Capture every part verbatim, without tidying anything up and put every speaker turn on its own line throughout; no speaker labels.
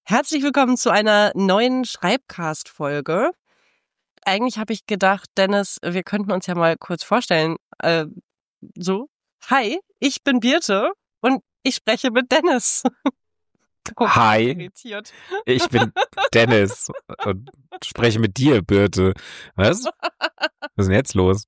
Herzlich willkommen zu einer neuen Schreibcast-Folge. Eigentlich habe ich gedacht, Dennis, wir könnten uns ja mal kurz vorstellen. Äh, so, hi, ich bin Birte und ich spreche mit Dennis.
Oh, hi, irritiert. Ich bin Dennis und spreche mit dir, Birte. Was? Was ist denn jetzt los?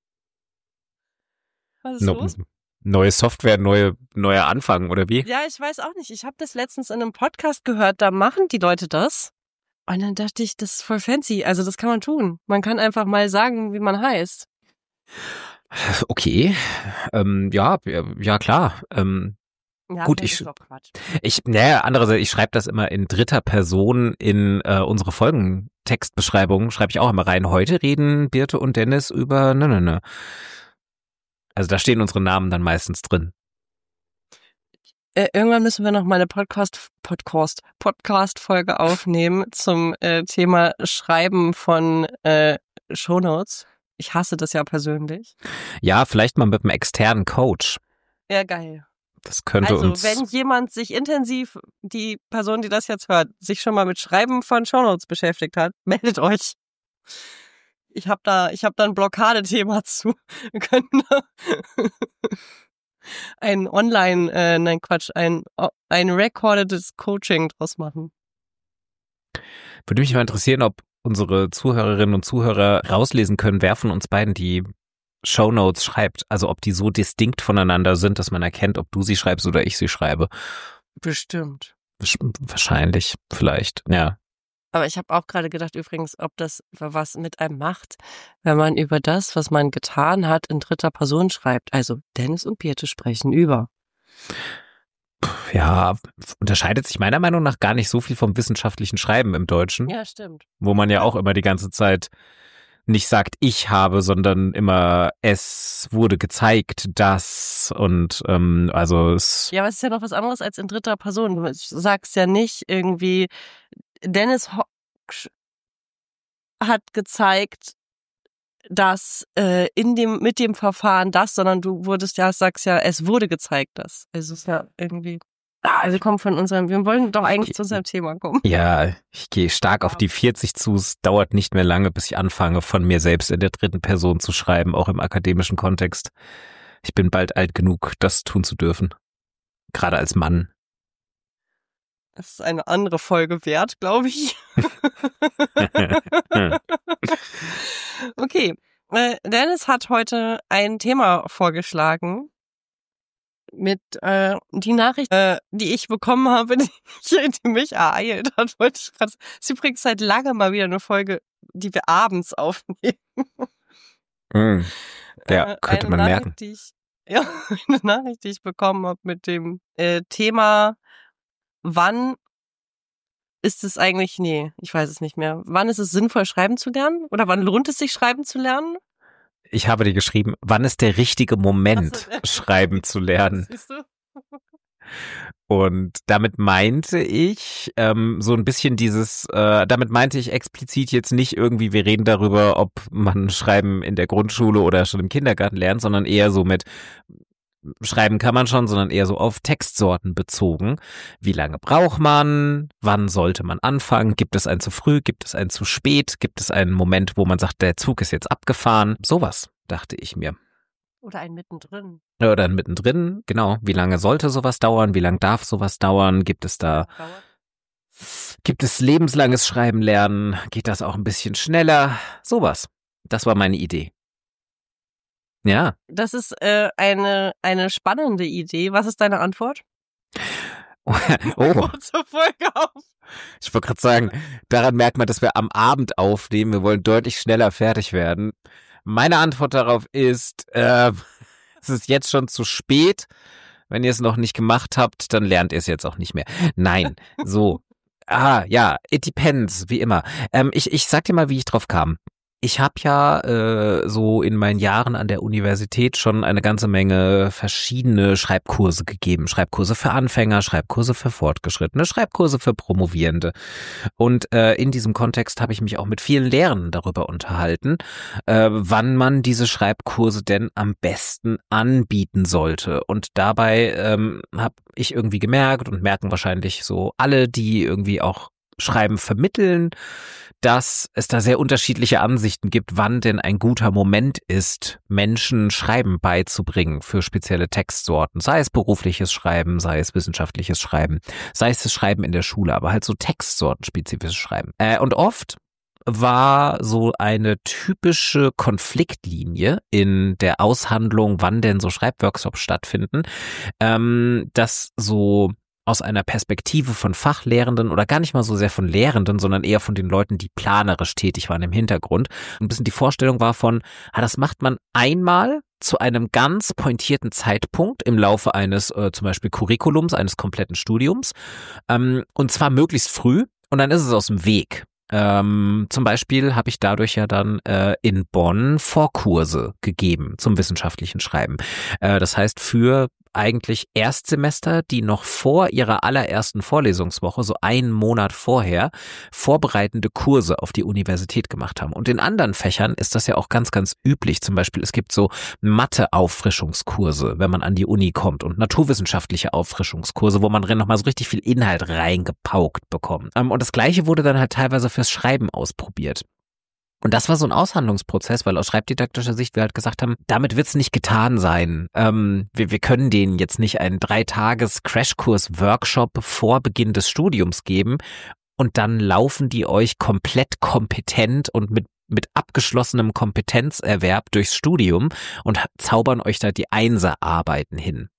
Was ist no, los?
Neue Software, neue, neuer Anfang, oder wie?
Ja, ich weiß auch nicht. Ich habe das letztens in einem Podcast gehört, da machen die Leute das. Und dann dachte ich, das ist voll fancy. Also das kann man tun. Man kann einfach mal sagen, wie man heißt.
Okay, ähm, ja, ja klar. Ähm,
ja,
gut, ich, ich, naja, andererseits, ich schreibe das immer in dritter Person in äh, unsere Folgentextbeschreibung. Schreibe ich auch immer rein. Heute reden Birte und Dennis über ne, ne, ne. Also da stehen unsere Namen dann meistens drin.
Äh, irgendwann müssen wir noch mal eine Podcast, Podcast, Podcast-Folge aufnehmen zum äh, Thema Schreiben von äh, Shownotes. Ich hasse das ja persönlich.
Ja, vielleicht mal mit einem externen Coach.
Ja, geil.
Das könnte
also,
uns...
wenn jemand sich intensiv, die Person, die das jetzt hört, sich schon mal mit Schreiben von Shownotes beschäftigt hat, meldet euch. Ich habe da, ich habe da ein Blockadethema zu. Wir könnten da ein Online, äh, nein Quatsch, ein ein recordedes Coaching draus machen.
Würde mich mal interessieren, ob unsere Zuhörerinnen und Zuhörer rauslesen können, wer von uns beiden die Shownotes schreibt. Also ob die so distinkt voneinander sind, dass man erkennt, ob du sie schreibst oder ich sie schreibe.
Bestimmt.
Wahrscheinlich, vielleicht, ja.
Aber ich habe auch gerade gedacht übrigens, ob das was mit einem macht, wenn man über das, was man getan hat, in dritter Person schreibt. Also Dennis und Birte sprechen über.
Ja, unterscheidet sich meiner Meinung nach gar nicht so viel vom wissenschaftlichen Schreiben im Deutschen.
Ja, stimmt.
Wo man ja auch immer die ganze Zeit nicht sagt, ich habe, sondern immer, es wurde gezeigt, dass und ähm, also es...
Ja, aber es ist ja noch was anderes als in dritter Person. Du sagst ja nicht irgendwie... Dennis Hock hat gezeigt, dass äh, in dem mit dem Verfahren das, sondern du wurdest ja, sagst ja, es wurde gezeigt, das. Also es ist ja irgendwie, ah, wir kommen von unserem, wir wollen doch eigentlich zu unserem Thema kommen.
Ja, ich gehe stark auf die vierzig zu, es dauert nicht mehr lange, bis ich anfange, von mir selbst in der dritten Person zu schreiben, auch im akademischen Kontext. Ich bin bald alt genug, das tun zu dürfen. Gerade als Mann.
Das ist eine andere Folge wert, glaube ich. Okay, äh, Dennis hat heute ein Thema vorgeschlagen mit äh, die Nachricht, äh, die ich bekommen habe, die, die mich ereilt hat. Wollte ich grad, ist übrigens seit langem mal wieder eine Folge, die wir abends aufnehmen.
Mm, ja, könnte
eine
man
Nachricht,
merken.
Die ich, ja, eine Nachricht, die ich bekommen habe mit dem äh, Thema Wann ist es eigentlich, nee, ich weiß es nicht mehr. Wann ist es sinnvoll, schreiben zu lernen? Oder wann lohnt es sich, schreiben zu lernen?
Ich habe dir geschrieben, wann ist der richtige Moment, so, äh, schreiben zu lernen?
Siehst du?
Und damit meinte ich ähm, so ein bisschen dieses, äh, damit meinte ich explizit jetzt nicht irgendwie, wir reden darüber, ob man Schreiben in der Grundschule oder schon im Kindergarten lernt, sondern eher so mit Schreiben kann man schon, sondern eher so auf Textsorten bezogen. Wie lange braucht man? Wann sollte man anfangen? Gibt es ein zu früh? Gibt es ein zu spät? Gibt es einen Moment, wo man sagt, der Zug ist jetzt abgefahren? Sowas, dachte ich mir.
Oder ein mittendrin.
Oder ein mittendrin, genau. Wie lange sollte sowas dauern? Wie lange darf sowas dauern? Gibt es da... Dauert? Gibt es lebenslanges Schreiben lernen? Geht das auch ein bisschen schneller? Sowas. Das war meine Idee. Ja.
Das ist äh, eine eine spannende Idee. Was ist deine Antwort?
Oh.
Kurze Folge auf.
Ich wollte gerade sagen, daran merkt man, dass wir am Abend aufnehmen. Wir wollen deutlich schneller fertig werden. Meine Antwort darauf ist, äh, es ist jetzt schon zu spät. Wenn ihr es noch nicht gemacht habt, dann lernt ihr es jetzt auch nicht mehr. Nein, so. Ah, ja, it depends, wie immer. Ähm, ich, ich sag dir mal, wie ich drauf kam. Ich habe ja äh, so in meinen Jahren an der Universität schon eine ganze Menge verschiedene Schreibkurse gegeben. Schreibkurse für Anfänger, Schreibkurse für Fortgeschrittene, Schreibkurse für Promovierende. Und äh, in diesem Kontext habe ich mich auch mit vielen Lehrern darüber unterhalten, äh, wann man diese Schreibkurse denn am besten anbieten sollte. Und dabei ähm, habe ich irgendwie gemerkt und merken wahrscheinlich so alle, die irgendwie auch Schreiben vermitteln, dass es da sehr unterschiedliche Ansichten gibt, wann denn ein guter Moment ist, Menschen Schreiben beizubringen für spezielle Textsorten, sei es berufliches Schreiben, sei es wissenschaftliches Schreiben, sei es das Schreiben in der Schule, aber halt so textsortenspezifisches Schreiben. Äh, und oft war so eine typische Konfliktlinie in der Aushandlung, wann denn so Schreibworkshops stattfinden, ähm, dass so aus einer Perspektive von Fachlehrenden oder gar nicht mal so sehr von Lehrenden, sondern eher von den Leuten, die planerisch tätig waren im Hintergrund. Ein bisschen die Vorstellung war von, ah, das macht man einmal zu einem ganz pointierten Zeitpunkt im Laufe eines äh, zum Beispiel Curriculums, eines kompletten Studiums, ähm, und zwar möglichst früh, und dann ist es aus dem Weg. Ähm, zum Beispiel habe ich dadurch ja dann äh, in Bonn Vorkurse gegeben zum wissenschaftlichen Schreiben. Äh, das heißt für eigentlich Erstsemester, die noch vor ihrer allerersten Vorlesungswoche, so einen Monat vorher, vorbereitende Kurse auf die Universität gemacht haben. Und in anderen Fächern ist das ja auch ganz, ganz üblich. Zum Beispiel, es gibt so Mathe-Auffrischungskurse, wenn man an die Uni kommt, und naturwissenschaftliche Auffrischungskurse, wo man drin nochmal so richtig viel Inhalt reingepaukt bekommt. Und das Gleiche wurde dann halt teilweise fürs Schreiben ausprobiert. Und das war so ein Aushandlungsprozess, weil aus schreibdidaktischer Sicht wir halt gesagt haben, damit wird's nicht getan sein. Ähm, wir, wir können denen jetzt nicht einen Dreitages-Crashkurs-Workshop vor Beginn des Studiums geben und dann laufen die euch komplett kompetent und mit mit abgeschlossenem Kompetenzerwerb durchs Studium und zaubern euch da die Einserarbeiten hin.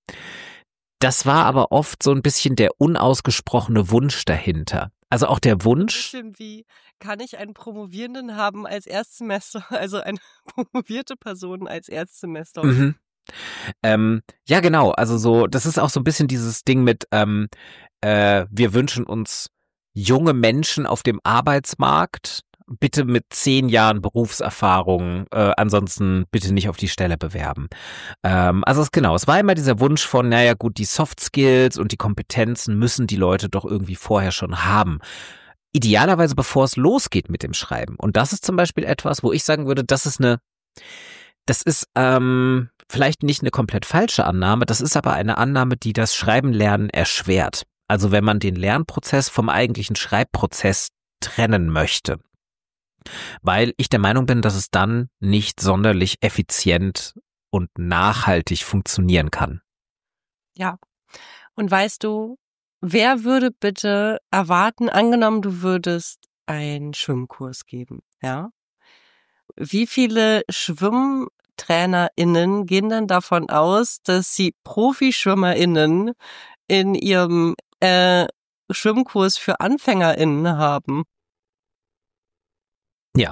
Das war aber oft so ein bisschen der unausgesprochene Wunsch dahinter. Also auch der Wunsch.
Ein bisschen wie, kann ich einen Promovierenden haben als Erstsemester, also eine promovierte Person als Erstsemester?
Mhm. Ähm, ja, genau. Also so, das ist auch so ein bisschen dieses Ding mit, ähm, äh, wir wünschen uns junge Menschen auf dem Arbeitsmarkt, bitte mit zehn Jahren Berufserfahrung, äh, ansonsten bitte nicht auf die Stelle bewerben. Ähm, also es, genau, es war immer dieser Wunsch von, naja gut, die Soft Skills und die Kompetenzen müssen die Leute doch irgendwie vorher schon haben. Idealerweise bevor es losgeht mit dem Schreiben. Und das ist zum Beispiel etwas, wo ich sagen würde, das ist eine, das ist ähm, vielleicht nicht eine komplett falsche Annahme, das ist aber eine Annahme, die das Schreiben-Lernen erschwert. Also wenn man den Lernprozess vom eigentlichen Schreibprozess trennen möchte. Weil ich der Meinung bin, dass es dann nicht sonderlich effizient und nachhaltig funktionieren kann.
Ja. Und weißt du, wer würde bitte erwarten, angenommen, du würdest einen Schwimmkurs geben, ja? Wie viele SchwimmtrainerInnen gehen dann davon aus, dass sie ProfischwimmerInnen in ihrem äh, Schwimmkurs für AnfängerInnen haben?
Ja.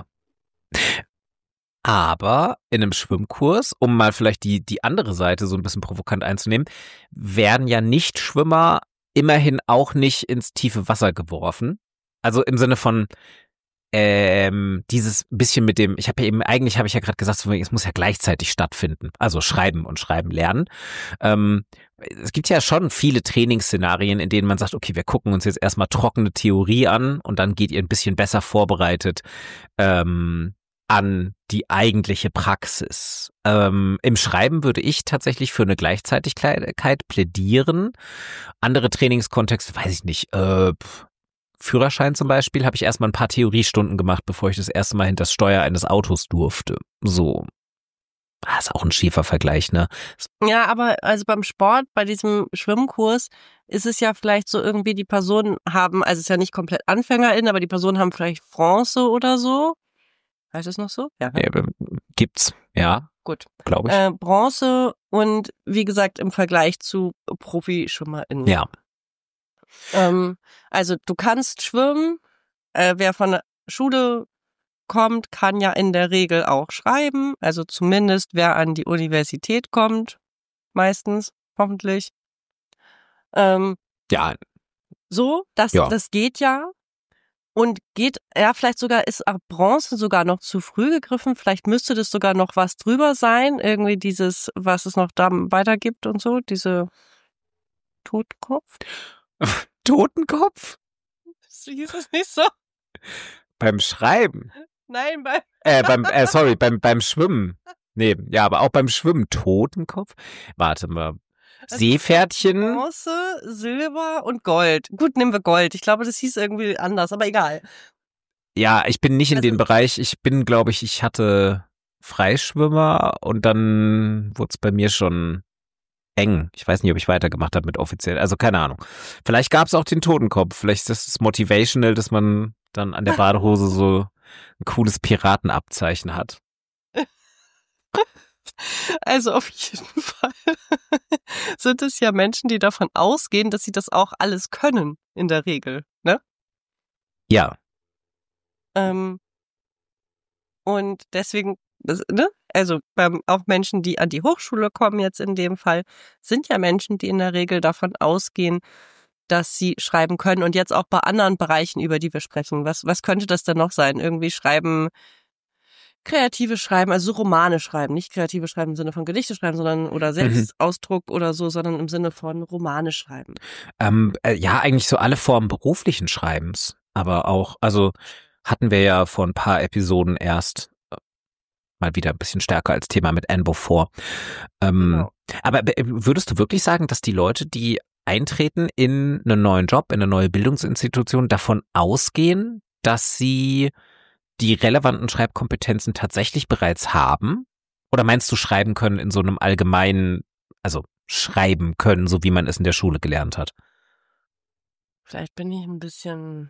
Aber in einem Schwimmkurs, um mal vielleicht die, die andere Seite so ein bisschen provokant einzunehmen, werden ja Nichtschwimmer immerhin auch nicht ins tiefe Wasser geworfen. Also im Sinne von ähm, dieses bisschen mit dem, ich habe ja eben, eigentlich habe ich ja gerade gesagt, es muss ja gleichzeitig stattfinden. Also schreiben und schreiben lernen. Ähm, es gibt ja schon viele Trainingsszenarien, in denen man sagt, okay, wir gucken uns jetzt erstmal trockene Theorie an und dann geht ihr ein bisschen besser vorbereitet ähm, an die eigentliche Praxis. Ähm, im Schreiben würde ich tatsächlich für eine Gleichzeitigkeit plädieren. Andere Trainingskontexte, weiß ich nicht, äh, Führerschein zum Beispiel, habe ich erstmal ein paar Theoriestunden gemacht, bevor ich das erste Mal hinter das Steuer eines Autos durfte. So. Das ist auch ein schiefer Vergleich, ne?
Ja, aber also beim Sport, bei diesem Schwimmkurs, ist es ja vielleicht so irgendwie, die Personen haben, also es ist ja nicht komplett AnfängerInnen, aber die Personen haben vielleicht Bronze oder so. Heißt das noch so?
Ja. ja gibt's, ja.
Gut.
Glaube ich.
Äh, Bronze und wie gesagt im Vergleich zu ProfischwimmerInnen.
Ja.
Ähm, also du kannst schwimmen, äh, wer von der Schule kommt, kann ja in der Regel auch schreiben, also zumindest wer an die Universität kommt, meistens, hoffentlich. Ähm,
ja.
So, das,
ja.
das geht ja. Und geht, ja, vielleicht sogar ist auch Bronze sogar noch zu früh gegriffen. Vielleicht müsste das sogar noch was drüber sein. Irgendwie dieses, was es noch da weiter gibt und so, diese Totenkopf.
Totenkopf?
Hieß es nicht so?
Beim Schreiben?
Nein, beim...
Äh, beim, äh, sorry, beim, beim Schwimmen. Nee, ja, aber auch beim Schwimmen. Totenkopf? Warte mal. Seepferdchen?
Bronze, Silber und Gold. Gut, nehmen wir Gold. Ich glaube, das hieß irgendwie anders, aber egal.
Ja, ich bin nicht in
Also,
den Bereich. Ich bin, glaube ich, ich hatte Freischwimmer und dann wurde es bei mir schon eng. Ich weiß nicht, ob ich weitergemacht habe mit offiziell. Also keine Ahnung. Vielleicht gab es auch den Totenkopf. Vielleicht ist das motivational, dass man dann an der Badehose so ein cooles Piratenabzeichen hat.
Also auf jeden Fall sind es ja Menschen, die davon ausgehen, dass sie das auch alles können, in der Regel, ne?
Ja.
Ähm, und deswegen, ne? Also beim, auch Menschen, die an die Hochschule kommen jetzt in dem Fall, sind ja Menschen, die in der Regel davon ausgehen, dass sie schreiben können. Und jetzt auch bei anderen Bereichen, über die wir sprechen. Was, was könnte das denn noch sein? Irgendwie schreiben, kreative Schreiben, also so Romane schreiben, nicht kreative Schreiben im Sinne von Gedichte schreiben, sondern oder Selbstausdruck mhm. oder so, sondern im Sinne von Romane schreiben.
Ähm, äh, ja, eigentlich so alle Formen beruflichen Schreibens. Aber auch, also hatten wir ja vor ein paar Episoden erst äh, mal wieder ein bisschen stärker als Thema mit Anne Beaufort. Ähm, genau. Aber würdest du wirklich sagen, dass die Leute, die eintreten in einen neuen Job, in eine neue Bildungsinstitution, davon ausgehen, dass sie die relevanten Schreibkompetenzen tatsächlich bereits haben? Oder meinst du schreiben können in so einem allgemeinen, also schreiben können, so wie man es in der Schule gelernt hat?
Vielleicht bin ich ein bisschen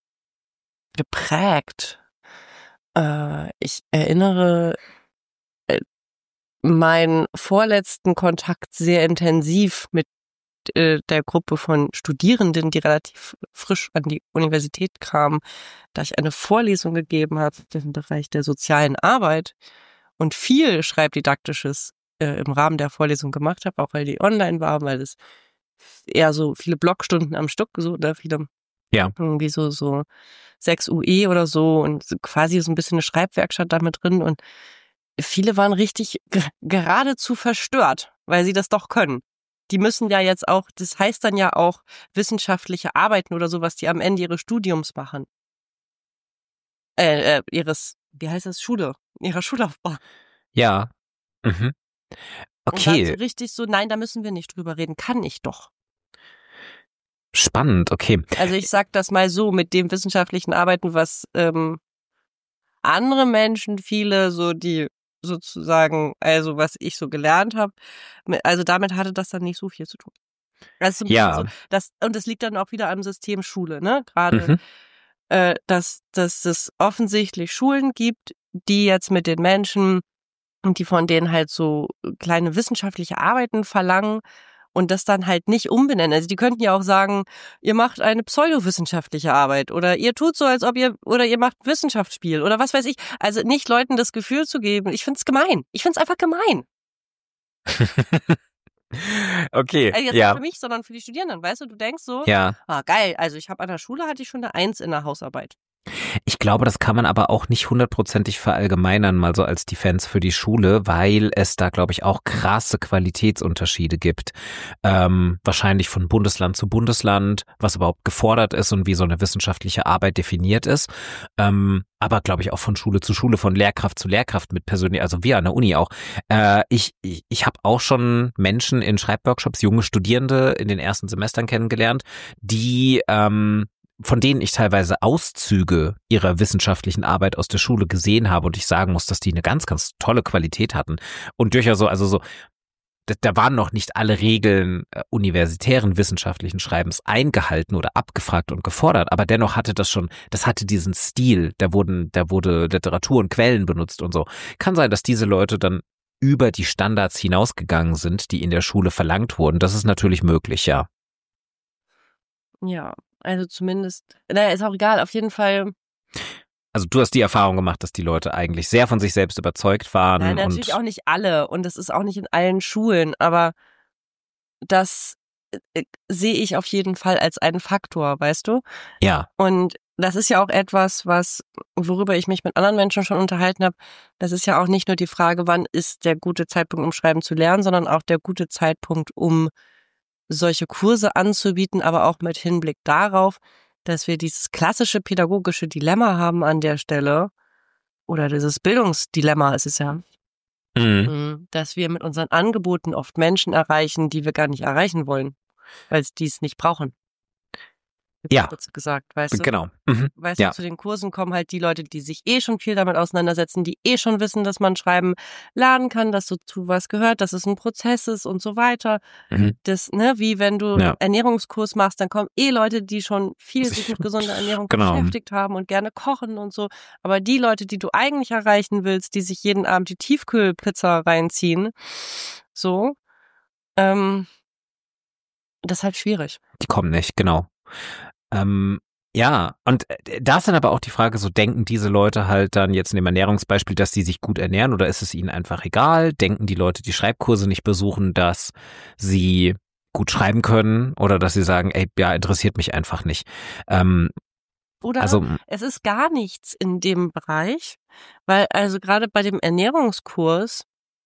geprägt. Äh, ich erinnere äh, meinen vorletzten Kontakt sehr intensiv mit äh, der Gruppe von Studierenden, die relativ frisch an die Universität kamen, da ich eine Vorlesung gegeben habe im Bereich der sozialen Arbeit und viel Schreibdidaktisches äh, im Rahmen der Vorlesung gemacht habe, auch weil die online war, weil es eher so viele Blockstunden am Stück so oder viele
ja.
irgendwie so so sechs U E oder so und quasi so ein bisschen eine Schreibwerkstatt damit drin und viele waren richtig g- geradezu verstört, weil sie das doch können. Die müssen ja jetzt auch, das heißt dann ja auch wissenschaftliche Arbeiten oder so, was die am Ende ihres Studiums machen. Äh, äh ihres, wie heißt das, Schule, ihrer Schullaufbahn.
Ja. Mhm. Okay.
Und dann so richtig so, nein, da müssen wir nicht drüber reden, kann ich doch.
Spannend, okay.
Also ich sag das mal so, mit dem wissenschaftlichen Arbeiten, was ähm, andere Menschen, viele so, die sozusagen, also was ich so gelernt habe, also damit hatte das dann nicht so viel zu tun. Also
ja.
So, das, und das liegt dann auch wieder am System Schule, ne? Gerade, mhm. äh, dass, dass es offensichtlich Schulen gibt, die jetzt mit den Menschen, die von denen halt so kleine wissenschaftliche Arbeiten verlangen und das dann halt nicht umbenennen. Also die könnten ja auch sagen, ihr macht eine pseudowissenschaftliche Arbeit oder ihr tut so, als ob ihr, oder ihr macht ein Wissenschaftsspiel oder was weiß ich. Also nicht Leuten das Gefühl zu geben, ich find's gemein. Ich find's einfach gemein.
Okay,
also jetzt
ja.
nicht für mich, sondern für die Studierenden, weißt du, du denkst so,
ja.
ah geil, also ich habe an der Schule hatte ich schon eine Eins in der Hausarbeit.
Ich glaube, das kann man aber auch nicht hundertprozentig verallgemeinern, mal so als Defense für die Schule, weil es da, glaube ich, auch krasse Qualitätsunterschiede gibt. Ähm, wahrscheinlich von Bundesland zu Bundesland, was überhaupt gefordert ist und wie so eine wissenschaftliche Arbeit definiert ist. Ähm, aber, glaube ich, auch von Schule zu Schule, von Lehrkraft zu Lehrkraft mit persönlich, also wir an der Uni auch. Äh, ich ich, ich habe auch schon Menschen in Schreibworkshops, junge Studierende in den ersten Semestern kennengelernt, die ähm, von denen ich teilweise Auszüge ihrer wissenschaftlichen Arbeit aus der Schule gesehen habe und ich sagen muss, dass die eine ganz, ganz tolle Qualität hatten und durchaus so, also so, da, da waren noch nicht alle Regeln äh, universitären wissenschaftlichen Schreibens eingehalten oder abgefragt und gefordert, aber dennoch hatte das schon, das hatte diesen Stil, da wurden, da wurde Literatur und Quellen benutzt und so. Kann sein, dass diese Leute dann über die Standards hinausgegangen sind, die in der Schule verlangt wurden. Das ist natürlich möglich, ja.
Ja. Also zumindest, naja, ist auch egal, auf jeden Fall.
Also du hast die Erfahrung gemacht, dass die Leute eigentlich sehr von sich selbst überzeugt waren.
Nein, natürlich
und
auch nicht alle und das ist auch nicht in allen Schulen, aber das äh, sehe ich auf jeden Fall als einen Faktor, weißt du?
Ja.
Und das ist ja auch etwas, was, worüber ich mich mit anderen Menschen schon unterhalten habe. Das ist ja auch nicht nur die Frage, wann ist der gute Zeitpunkt, um schreiben zu lernen, sondern auch der gute Zeitpunkt, um solche Kurse anzubieten, aber auch mit Hinblick darauf, dass wir dieses klassische pädagogische Dilemma haben an der Stelle, oder dieses Bildungsdilemma ist es ja,
Mhm.
dass wir mit unseren Angeboten oft Menschen erreichen, die wir gar nicht erreichen wollen, weil sie es nicht brauchen.
Ja,
Kurz gesagt, weißt du?
genau. Mhm.
Weißt
Ja.
du, zu den Kursen kommen halt die Leute, die sich eh schon viel damit auseinandersetzen, die eh schon wissen, dass man schreiben lernen kann, dass so zu was gehört, dass es ein Prozess ist und so weiter.
Mhm.
Das, ne, wie wenn du
Ja.
einen Ernährungskurs machst, dann kommen eh Leute, die schon viel sich mit gesunder Ernährung
Genau.
beschäftigt haben und gerne kochen und so. Aber die Leute, die du eigentlich erreichen willst, die sich jeden Abend die Tiefkühlpizza reinziehen, so, ähm, das ist halt schwierig.
Die kommen nicht, genau. Ähm, ja, und äh, da ist dann aber auch die Frage, so denken diese Leute halt dann jetzt in dem Ernährungsbeispiel, dass sie sich gut ernähren, oder ist es ihnen einfach egal? Denken die Leute, die Schreibkurse nicht besuchen, dass sie gut schreiben können, oder dass sie sagen, ey, ja, interessiert mich einfach nicht. Ähm,
Oder
also
es ist gar nichts in dem Bereich, weil also gerade bei dem Ernährungskurs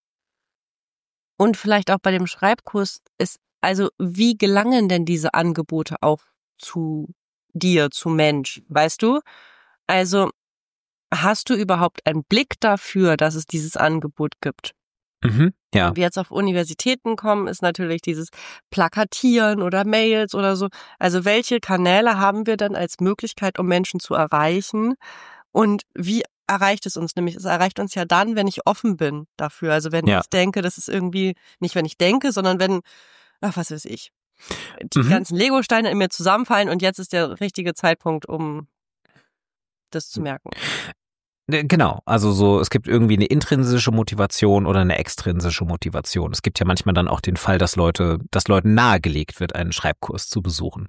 und vielleicht auch bei dem Schreibkurs ist, also wie gelangen denn diese Angebote auch zu dir, zu Mensch, weißt du? Also hast du überhaupt einen Blick dafür, dass es dieses Angebot gibt?
mhm, ja,
Wenn wir jetzt auf Universitäten kommen, ist natürlich dieses Plakatieren oder Mails oder so. Also welche Kanäle haben wir dann als Möglichkeit, um Menschen zu erreichen? Und wie erreicht es uns? Nämlich, es erreicht uns ja dann, wenn ich offen bin dafür. Also wenn
Ja.
ich denke, das ist irgendwie, nicht wenn ich denke, sondern wenn, ach, was weiß ich, die
Mhm.
ganzen Legosteine in mir zusammenfallen und jetzt ist der richtige Zeitpunkt, um das zu merken.
Äh, Genau, also so, es gibt irgendwie eine intrinsische Motivation oder eine extrinsische Motivation. Es gibt ja manchmal dann auch den Fall, dass Leute, dass Leuten nahegelegt wird, einen Schreibkurs zu besuchen,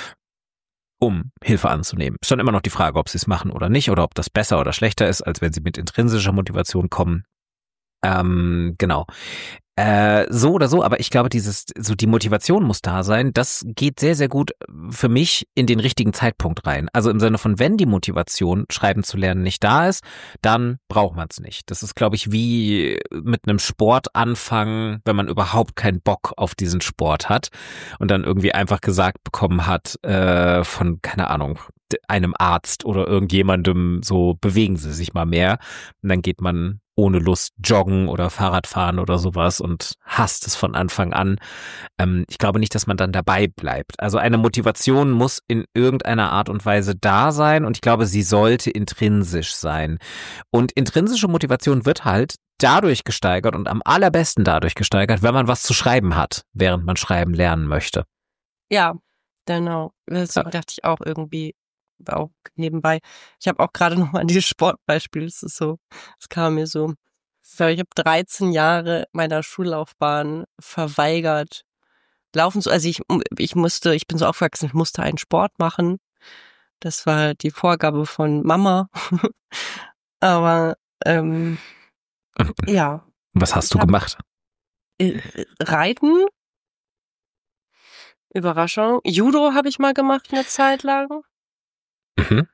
um Hilfe anzunehmen. Ist dann immer noch die Frage, ob sie es machen oder nicht, oder ob das besser oder schlechter ist, als wenn sie mit intrinsischer Motivation kommen. Ähm, genau. Äh, so oder so, aber ich glaube, dieses, so die Motivation muss da sein. Das geht sehr, sehr gut für mich in den richtigen Zeitpunkt rein. Also im Sinne von, wenn die Motivation, schreiben zu lernen, nicht da ist, dann braucht man es nicht. Das ist, glaube ich, wie mit einem Sport anfangen, wenn man überhaupt keinen Bock auf diesen Sport hat und dann irgendwie einfach gesagt bekommen hat, äh, von, keine Ahnung, einem Arzt oder irgendjemandem, so bewegen Sie sich mal mehr. Und dann geht man ohne Lust joggen oder Fahrrad fahren oder sowas und hasst es von Anfang an. Ähm, ich glaube nicht, dass man dann dabei bleibt. Also eine Motivation muss in irgendeiner Art und Weise da sein und ich glaube, sie sollte intrinsisch sein. Und intrinsische Motivation wird halt dadurch gesteigert und am allerbesten dadurch gesteigert, wenn man was zu schreiben hat, während man schreiben lernen möchte.
Ja, genau. Deswegen
Ja.
dachte ich auch irgendwie, auch nebenbei. Ich habe auch gerade noch mal an dieses Sportbeispiel, das ist so, es kam mir so, ich glaube, ich habe dreizehn Jahre meiner Schullaufbahn verweigert, laufen zu, also ich, ich musste, ich bin so aufgewachsen, ich musste einen Sport machen. Das war die Vorgabe von Mama. Aber, ähm, ja.
Was hast
Ich
du
hab-
gemacht?
Äh, Reiten, Überraschung. Judo habe ich mal gemacht eine Zeit lang.
Mhm.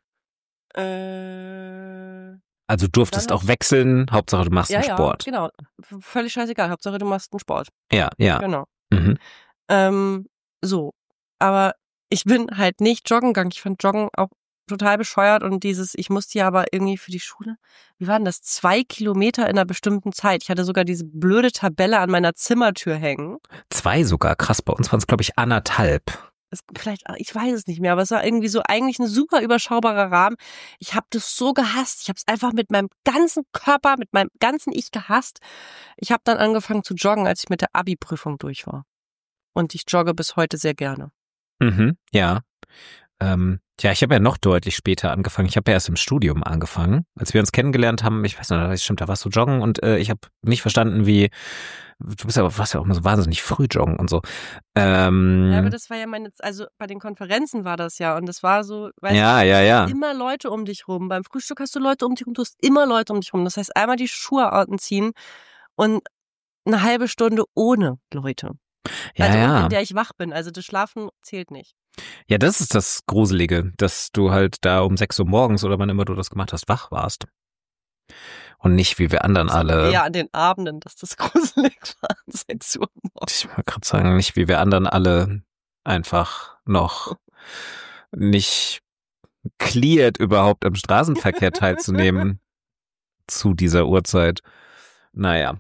Äh,
Also durftest
Dann
auch wechseln, Hauptsache du machst
ja,
einen
ja,
Sport.
genau. V- Völlig scheißegal. Hauptsache du machst einen Sport.
Ja, ja.
Genau.
Mhm.
Ähm, so. Aber ich bin halt nicht joggen gegangen. Ich fand Joggen auch total bescheuert und dieses, ich musste ja aber irgendwie für die Schule, wie war denn das? Zwei Kilometer in einer bestimmten Zeit. Ich hatte sogar diese blöde Tabelle an meiner Zimmertür hängen.
Zwei sogar, krass. Bei uns waren es, glaube ich, anderthalb.
Es, vielleicht, ich weiß es nicht mehr, aber es war irgendwie so eigentlich ein super überschaubarer Rahmen. Ich habe das so gehasst. Ich habe es einfach mit meinem ganzen Körper, mit meinem ganzen Ich gehasst. Ich habe dann angefangen zu joggen, als ich mit der Abi-Prüfung durch war. Und ich jogge bis heute sehr gerne.
Mhm, ja. Ähm, ja, ich habe ja noch deutlich später angefangen. Ich habe ja erst im Studium angefangen. Als wir uns kennengelernt haben, ich weiß nicht, stimmt, da warst du joggen und äh, ich habe nicht verstanden, wie, du bist ja, warst ja auch immer so wahnsinnig früh joggen und so. Ähm,
Ja, aber das war ja meine, also bei den Konferenzen war das ja und das war so, weißt
ja,
du,
ja, ja.
immer Leute um dich rum. Beim Frühstück hast du Leute um dich rum, du hast immer Leute um dich rum. Das heißt, einmal die Schuhe anziehen und eine halbe Stunde ohne Leute.
Ja,
Also und
ja.
in der ich wach bin. Also das Schlafen zählt nicht.
Ja, das ist das Gruselige, dass du halt da um sechs Uhr morgens oder wann immer du das gemacht hast, wach warst. Und nicht wie wir anderen alle.
Eher an den Abenden, dass das gruselig war, um sechs Uhr morgens.
Ich wollte gerade sagen, nicht wie wir anderen alle einfach noch nicht cleared überhaupt am Straßenverkehr teilzunehmen zu dieser Uhrzeit. Naja.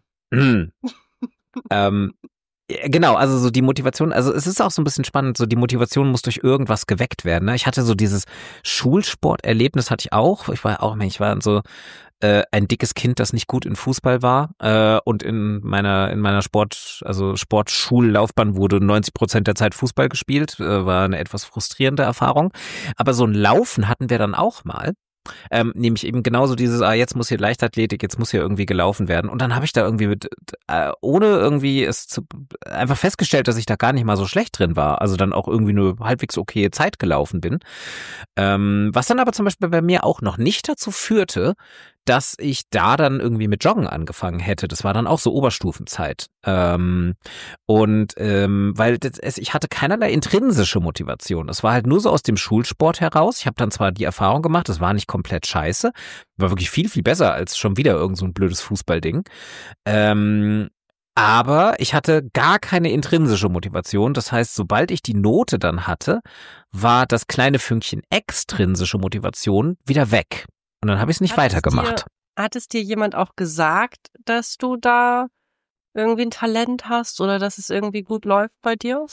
ähm, Genau, also so die Motivation, also es ist auch so ein bisschen spannend, so die Motivation muss durch irgendwas geweckt werden. Ne? Ich hatte so dieses Schulsporterlebnis hatte ich auch. Ich war auch, ich war so äh, ein dickes Kind, das nicht gut in Fußball war äh, und in meiner in meiner Sport, also Sportschullaufbahn wurde neunzig Prozent der Zeit Fußball gespielt. Äh, war eine etwas frustrierende Erfahrung. Aber so ein Laufen hatten wir dann auch mal. Ähm, nämlich eben genauso dieses, ah, jetzt muss hier Leichtathletik, jetzt muss hier irgendwie gelaufen werden. Und dann habe ich da irgendwie mit, äh, ohne irgendwie es zu, einfach festgestellt, dass ich da gar nicht mal so schlecht drin war. Also dann auch irgendwie nur halbwegs okay Zeit gelaufen bin. Ähm, was dann aber zum Beispiel bei mir auch noch nicht dazu führte, dass ich da dann irgendwie mit Joggen angefangen hätte. Das war dann auch so Oberstufenzeit. Ähm, und ähm, weil das, es, ich hatte keinerlei intrinsische Motivation. Es war halt nur so aus dem Schulsport heraus. Ich habe dann zwar die Erfahrung gemacht, das war nicht komplett scheiße, war wirklich viel, viel besser als schon wieder irgend so ein blödes Fußballding. Ähm, aber ich hatte gar keine intrinsische Motivation. Das heißt, sobald ich die Note dann hatte, war das kleine Fünkchen extrinsische Motivation wieder weg. Und dann habe ich es nicht
Hat es
weitergemacht.
dir, hat es dir jemand auch gesagt, dass du da irgendwie ein Talent hast oder dass es irgendwie gut läuft bei dir?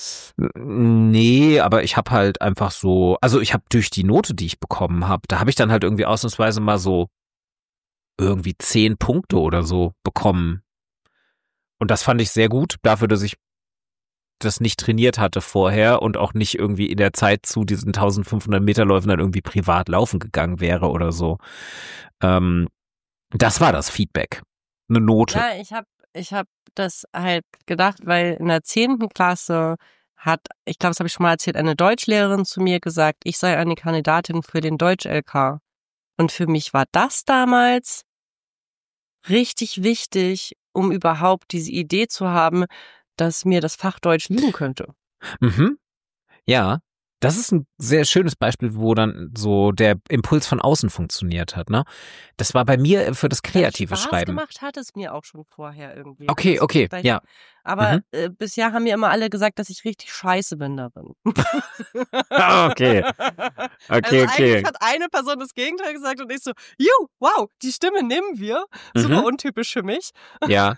Nee, aber ich habe halt einfach so, also ich habe durch die Note, die ich bekommen habe, da habe ich dann halt irgendwie ausnahmsweise mal so irgendwie zehn Punkte oder so bekommen. Und das fand ich sehr gut, dafür, dass ich das nicht trainiert hatte vorher und auch nicht irgendwie in der Zeit zu diesen eintausendfünfhundert Meterläufen dann irgendwie privat laufen gegangen wäre oder so. Ähm, das war das Feedback. Eine Note.
Ja, ich habe ich hab das halt gedacht, weil in der zehnten Klasse hat, ich glaube, das habe ich schon mal erzählt, eine Deutschlehrerin zu mir gesagt, ich sei eine Kandidatin für den Deutsch-L K. Und für mich war das damals richtig wichtig, um überhaupt diese Idee zu haben, dass mir das Fach Deutsch liegen könnte.
Mhm. Ja, das ist ein sehr schönes Beispiel, wo dann so der Impuls von außen funktioniert hat, ne? Das war bei mir für das kreative
Spaß
Schreiben.
gemacht hat es mir auch schon vorher irgendwie.
Okay,
Das
okay,
vielleicht-
ja.
Aber
Mhm.
äh, bisher haben mir immer alle gesagt, dass ich richtig scheiße bin darin.
Okay. Okay,
also
okay.
eigentlich hat eine Person das Gegenteil gesagt und ich so, ju, wow, die Stimme nehmen wir. Super
Mhm.
untypisch für mich.
Ja.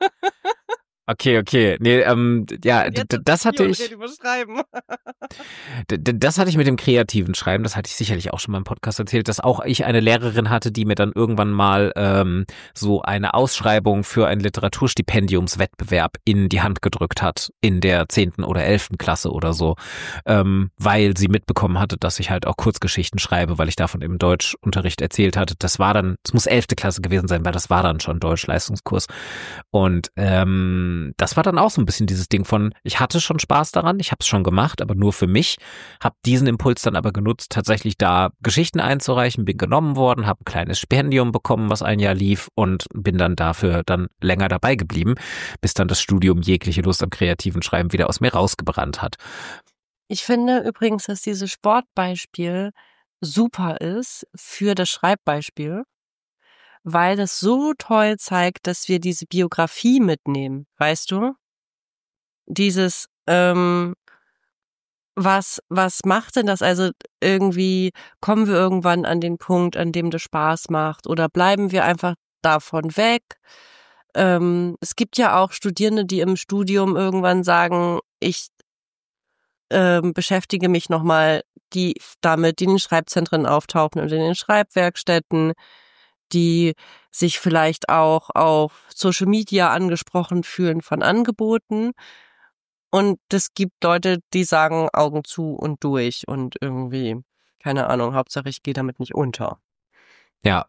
Okay, okay. Nee, ähm, ja,
Und jetzt
d- das
sitze
hatte
hier und
ich.
rede über Schreiben.
D- d- Das hatte ich mit dem kreativen Schreiben, das hatte ich sicherlich auch schon mal im Podcast erzählt, dass auch ich eine Lehrerin hatte, die mir dann irgendwann mal ähm, so eine Ausschreibung für einen Literaturstipendiumswettbewerb in die Hand gedrückt hat, in der zehnten oder elften Klasse oder so, ähm, weil sie mitbekommen hatte, dass ich halt auch Kurzgeschichten schreibe, weil ich davon im Deutschunterricht erzählt hatte. Das war dann, es muss elfte Klasse gewesen sein, weil das war dann schon Deutschleistungskurs. Und ähm, das war dann auch so ein bisschen dieses Ding von, ich hatte schon Spaß daran, ich habe es schon gemacht, aber nur für mich, habe diesen Impuls dann aber genutzt, tatsächlich da Geschichten einzureichen, bin genommen worden, habe ein kleines Stipendium bekommen, was ein Jahr lief und bin dann dafür dann länger dabei geblieben, bis dann das Studium jegliche Lust am kreativen Schreiben wieder aus mir rausgebrannt hat.
Ich finde übrigens, dass dieses Sportbeispiel super ist für das Schreibbeispiel, weil das so toll zeigt, dass wir diese Biografie mitnehmen, weißt du? Dieses, ähm, was, was macht denn das? Also irgendwie kommen wir irgendwann an den Punkt, an dem das Spaß macht oder bleiben wir einfach davon weg? Ähm, es gibt ja auch Studierende, die im Studium irgendwann sagen, ich ähm, beschäftige mich nochmal die damit, die in den Schreibzentren auftauchen und in den Schreibwerkstätten, die sich vielleicht auch auf Social Media angesprochen fühlen von Angeboten. Und es gibt Leute, die sagen Augen zu und durch und irgendwie, keine Ahnung, Hauptsache ich gehe damit nicht unter.
Ja.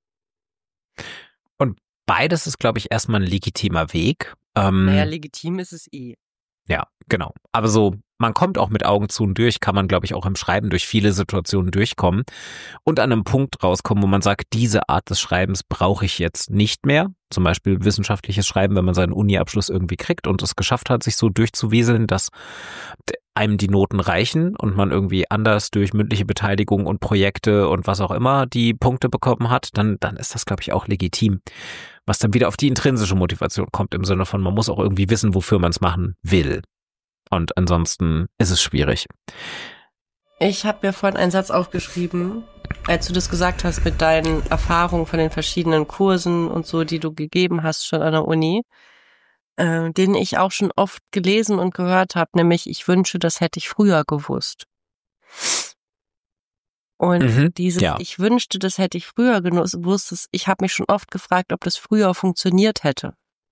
Und beides ist, glaube ich, erstmal ein legitimer Weg. Ähm,
Naja, legitim ist es eh.
Ja, genau. Aber so, man kommt auch mit Augen zu und durch, kann man, glaube ich, auch im Schreiben durch viele Situationen durchkommen und an einem Punkt rauskommen, wo man sagt, diese Art des Schreibens brauche ich jetzt nicht mehr. Zum Beispiel wissenschaftliches Schreiben, wenn man seinen Uni-Abschluss irgendwie kriegt und es geschafft hat, sich so durchzuwieseln, dass einem die Noten reichen und man irgendwie anders durch mündliche Beteiligung und Projekte und was auch immer die Punkte bekommen hat, dann, dann ist das, glaube ich, auch legitim. Was dann wieder auf die intrinsische Motivation kommt, im Sinne von, man muss auch irgendwie wissen, wofür man es machen will. Und ansonsten ist es schwierig.
Ich habe mir vorhin einen Satz aufgeschrieben, als du das gesagt hast mit deinen Erfahrungen von den verschiedenen Kursen und so, die du gegeben hast schon an der Uni, äh, den ich auch schon oft gelesen und gehört habe, nämlich ich wünsche, das hätte ich früher gewusst. Und
Mhm,
dieses
ja.
ich wünschte, das hätte ich früher gewusst, ich habe mich schon oft gefragt, ob das früher funktioniert hätte.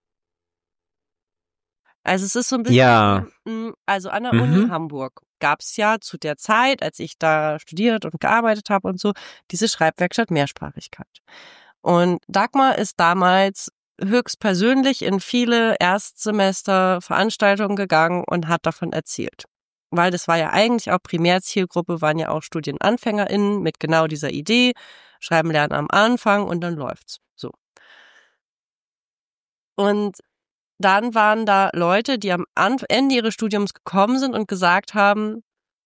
Also es ist so ein bisschen,
Ja.
also an der
Mhm.
Uni Hamburg gab es ja zu der Zeit, als ich da studiert und gearbeitet habe und so, diese Schreibwerkstatt Mehrsprachigkeit. Und Dagmar ist damals höchstpersönlich in viele Erstsemester-Veranstaltungen gegangen und hat davon erzählt. Weil das war ja eigentlich auch Primärzielgruppe, waren ja auch StudienanfängerInnen mit genau dieser Idee, Schreiben lernen am Anfang und dann läuft's. So. Und dann waren da Leute, die am Ende ihres Studiums gekommen sind und gesagt haben,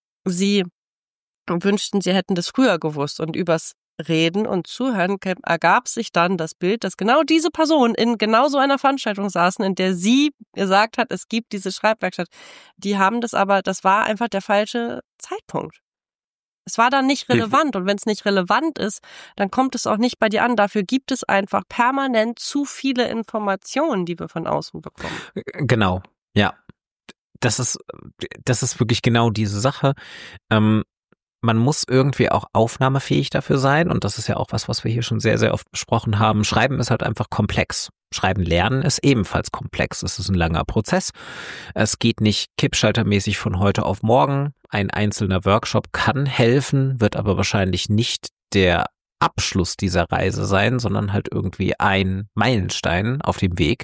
sie wünschten, sie hätten das früher gewusst. Und übers Reden und Zuhören ergab sich dann das Bild, dass genau diese Personen in genau so einer Veranstaltung saßen, in der sie gesagt hat, es gibt diese Schreibwerkstatt. Die haben das aber, das war einfach der falsche Zeitpunkt. Es war dann nicht relevant und wenn es nicht relevant ist, dann kommt es auch nicht bei dir an. Dafür gibt es einfach permanent zu viele Informationen, die wir von außen bekommen.
Genau, ja. Das ist, das ist wirklich genau diese Sache. Ähm, man muss irgendwie auch aufnahmefähig dafür sein und das ist ja auch was, was wir hier schon sehr, sehr oft besprochen haben. Schreiben ist halt einfach komplex. Schreiben lernen ist ebenfalls komplex. Es ist ein langer Prozess. Es geht nicht kippschaltermäßig von heute auf morgen. Ein einzelner Workshop kann helfen, wird aber wahrscheinlich nicht der Abschluss dieser Reise sein, sondern halt irgendwie ein Meilenstein auf dem Weg.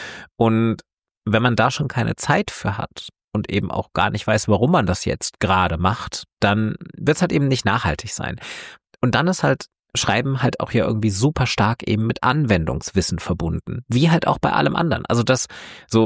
Und wenn man da schon keine Zeit für hat und eben auch gar nicht weiß, warum man das jetzt gerade macht, dann wird es halt eben nicht nachhaltig sein. Und dann ist halt Schreiben halt auch hier irgendwie super stark eben mit Anwendungswissen verbunden, wie halt auch bei allem anderen. Also das so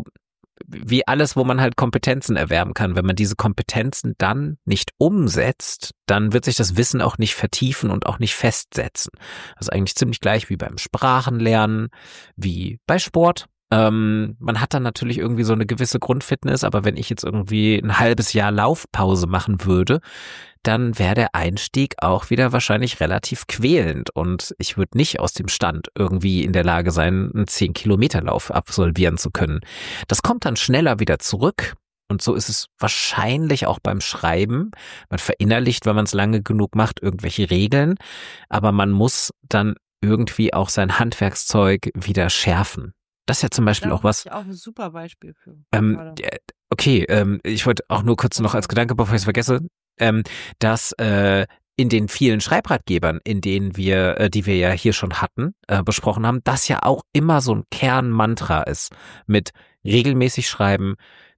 wie alles, wo man halt Kompetenzen erwerben kann. Wenn man diese Kompetenzen dann nicht umsetzt, dann wird sich das Wissen auch nicht vertiefen und auch nicht festsetzen. Also eigentlich ziemlich gleich wie beim Sprachenlernen, wie bei Sport. Ähm, man hat dann natürlich irgendwie so eine gewisse Grundfitness, aber wenn ich jetzt irgendwie ein halbes Jahr Laufpause machen würde, dann wäre der Einstieg auch wieder wahrscheinlich relativ quälend und ich würde nicht aus dem Stand irgendwie in der Lage sein, einen zehn-Kilometer-Lauf absolvieren zu können. Das kommt dann schneller wieder zurück und so ist es wahrscheinlich auch beim Schreiben. Man verinnerlicht, wenn man es lange genug macht, irgendwelche Regeln, aber man muss dann irgendwie auch sein Handwerkszeug wieder schärfen. Das ist ja zum Beispiel
da
auch was.
Das ist ja auch ein super Beispiel für.
Ähm, okay, ähm, ich wollte auch nur kurz noch als Gedanke, bevor ich es vergesse, ähm, dass äh, in den vielen Schreibratgebern, in denen wir, äh, die wir ja hier schon hatten, äh, besprochen haben, das ja auch immer so ein Kernmantra ist mit regelmäßig schreiben,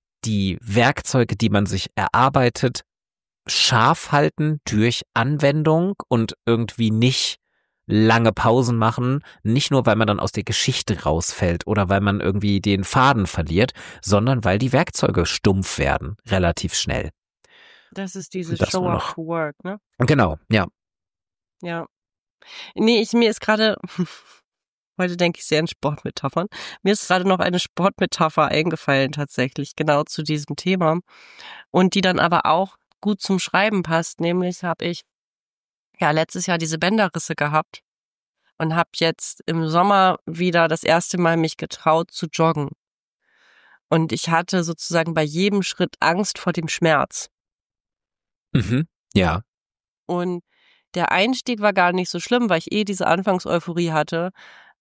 die Werkzeuge, die man sich erarbeitet, scharf halten durch Anwendung und irgendwie nicht lange Pausen machen, nicht nur, weil man dann aus der Geschichte rausfällt oder weil man irgendwie den Faden verliert, sondern weil die Werkzeuge stumpf werden, relativ schnell.
Das ist dieses
Das
Show
nur
up
noch.
to work, ne?
Genau, ja.
Ja. Nee, ich, mir ist gerade, heute denke ich sehr in Sportmetaphern, mir ist gerade noch eine Sportmetapher eingefallen tatsächlich, genau zu diesem Thema und die dann aber auch gut zum Schreiben passt, nämlich habe ich ja letztes Jahr diese Bänderrisse gehabt und habe jetzt im Sommer wieder das erste Mal mich getraut zu joggen. Und ich hatte sozusagen bei jedem Schritt Angst vor dem Schmerz.
Mhm. Ja.
Und der Einstieg war gar nicht so schlimm, weil ich eh diese Anfangseuphorie hatte.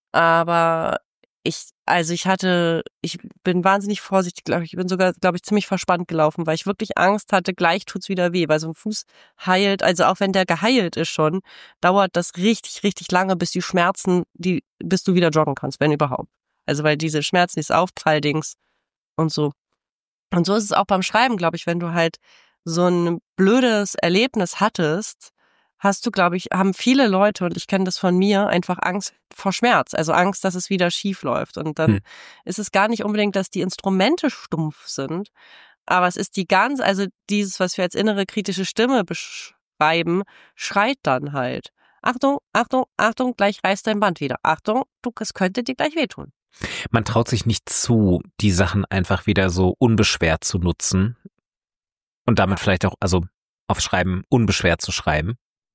Aber ich, also ich hatte, ich bin wahnsinnig vorsichtig, glaube ich. Ich bin sogar, glaube ich, ziemlich verspannt gelaufen, weil ich wirklich Angst hatte, gleich tut's wieder weh, weil so ein Fuß heilt, also auch wenn der geheilt ist schon, dauert das richtig, richtig lange, bis die Schmerzen, die, bis du wieder joggen kannst, wenn überhaupt. Also weil diese Schmerzen, dieses Aufpralldings und so. Und so ist es auch beim Schreiben, glaube ich, wenn du halt so ein blödes Erlebnis hattest hast du, glaube ich, haben viele Leute, und ich kenne das von mir, einfach Angst vor Schmerz, also Angst, dass es wieder schief läuft. Und dann hm. ist es gar nicht unbedingt, dass die Instrumente stumpf sind, aber es ist die ganz, also dieses, was wir als innere kritische Stimme beschreiben, schreit dann halt. Achtung, Achtung, Achtung, gleich reißt dein Band wieder. Achtung, du, es könnte dir gleich wehtun.
Man traut sich nicht zu, die Sachen einfach wieder so unbeschwert zu nutzen und damit ja. vielleicht auch, also auf Schreiben unbeschwert zu schreiben.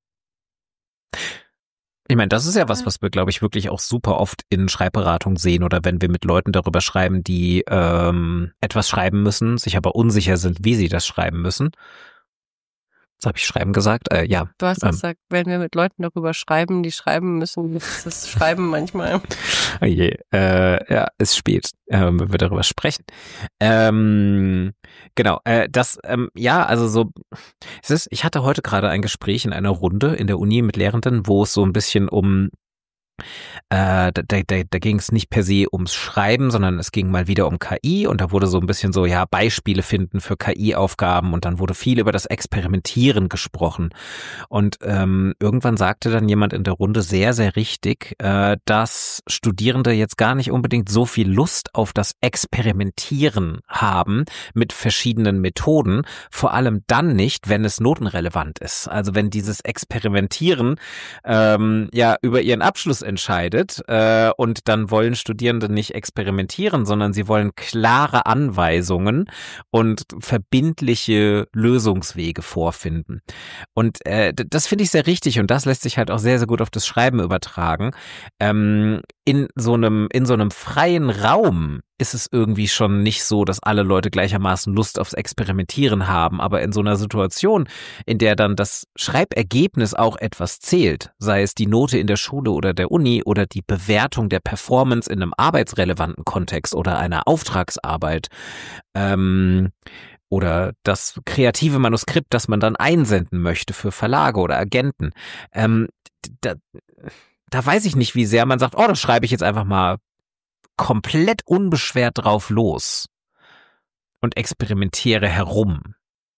Ich meine, das ist ja was, was wir, glaube ich, wirklich auch super oft in Schreibberatung sehen oder wenn wir mit Leuten darüber schreiben, die ähm, etwas schreiben müssen, sich aber unsicher sind, wie sie das schreiben müssen. Das habe ich schreiben gesagt? Äh, ja.
Du hast ähm. gesagt, wenn wir mit Leuten darüber schreiben, die schreiben müssen, ist das Schreiben manchmal.
Oh je, äh, ja, ist spät, äh, wenn wir darüber sprechen. Ähm, genau, äh, das, ähm, ja, also so, es ist, ich hatte heute gerade ein Gespräch in einer Runde in der Uni mit Lehrenden, wo es so ein bisschen um Äh, da, da, da ging es nicht per se ums Schreiben, sondern es ging mal wieder um K I und da wurde so ein bisschen so, ja, Beispiele finden für K I-Aufgaben und dann wurde viel über das Experimentieren gesprochen. Und ähm, irgendwann sagte dann jemand in der Runde sehr, sehr richtig, äh, dass Studierende jetzt gar nicht unbedingt so viel Lust auf das Experimentieren haben mit verschiedenen Methoden, vor allem dann nicht, wenn es notenrelevant ist. Also wenn dieses Experimentieren ähm, ja über ihren Abschluss entscheidet äh, und dann wollen Studierende nicht experimentieren, sondern sie wollen klare Anweisungen und verbindliche Lösungswege vorfinden. Und äh, das finde ich sehr richtig und das lässt sich halt auch sehr, sehr gut auf das Schreiben übertragen. Ähm, in so einem in so einem freien Raum ist es irgendwie schon nicht so, dass alle Leute gleichermaßen Lust aufs Experimentieren haben, aber in so einer Situation, in der dann das Schreibergebnis auch etwas zählt, sei es die Note in der Schule oder der Uni oder die Bewertung der Performance in einem arbeitsrelevanten Kontext oder einer Auftragsarbeit, ähm, oder das kreative Manuskript, das man dann einsenden möchte für Verlage oder Agenten, ähm, da, da weiß ich nicht, wie sehr man sagt, oh, das schreibe ich jetzt einfach mal komplett unbeschwert drauf los und experimentiere herum.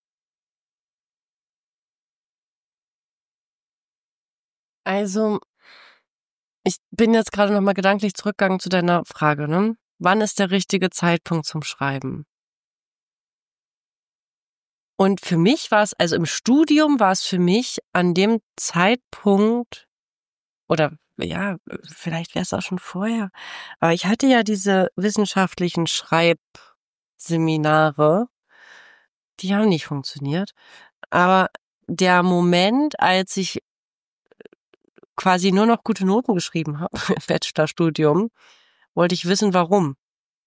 Also, ich bin jetzt gerade nochmal gedanklich zurückgegangen zu deiner Frage, ne? Wann ist der richtige Zeitpunkt zum Schreiben? Und für mich war es, also im Studium war es für mich an dem Zeitpunkt, oder ja, vielleicht wäre es auch schon vorher, aber ich hatte ja diese wissenschaftlichen Schreibseminare, die haben nicht funktioniert, aber der Moment, als ich quasi nur noch gute Noten geschrieben habe im Bachelorstudium, wollte ich wissen, warum.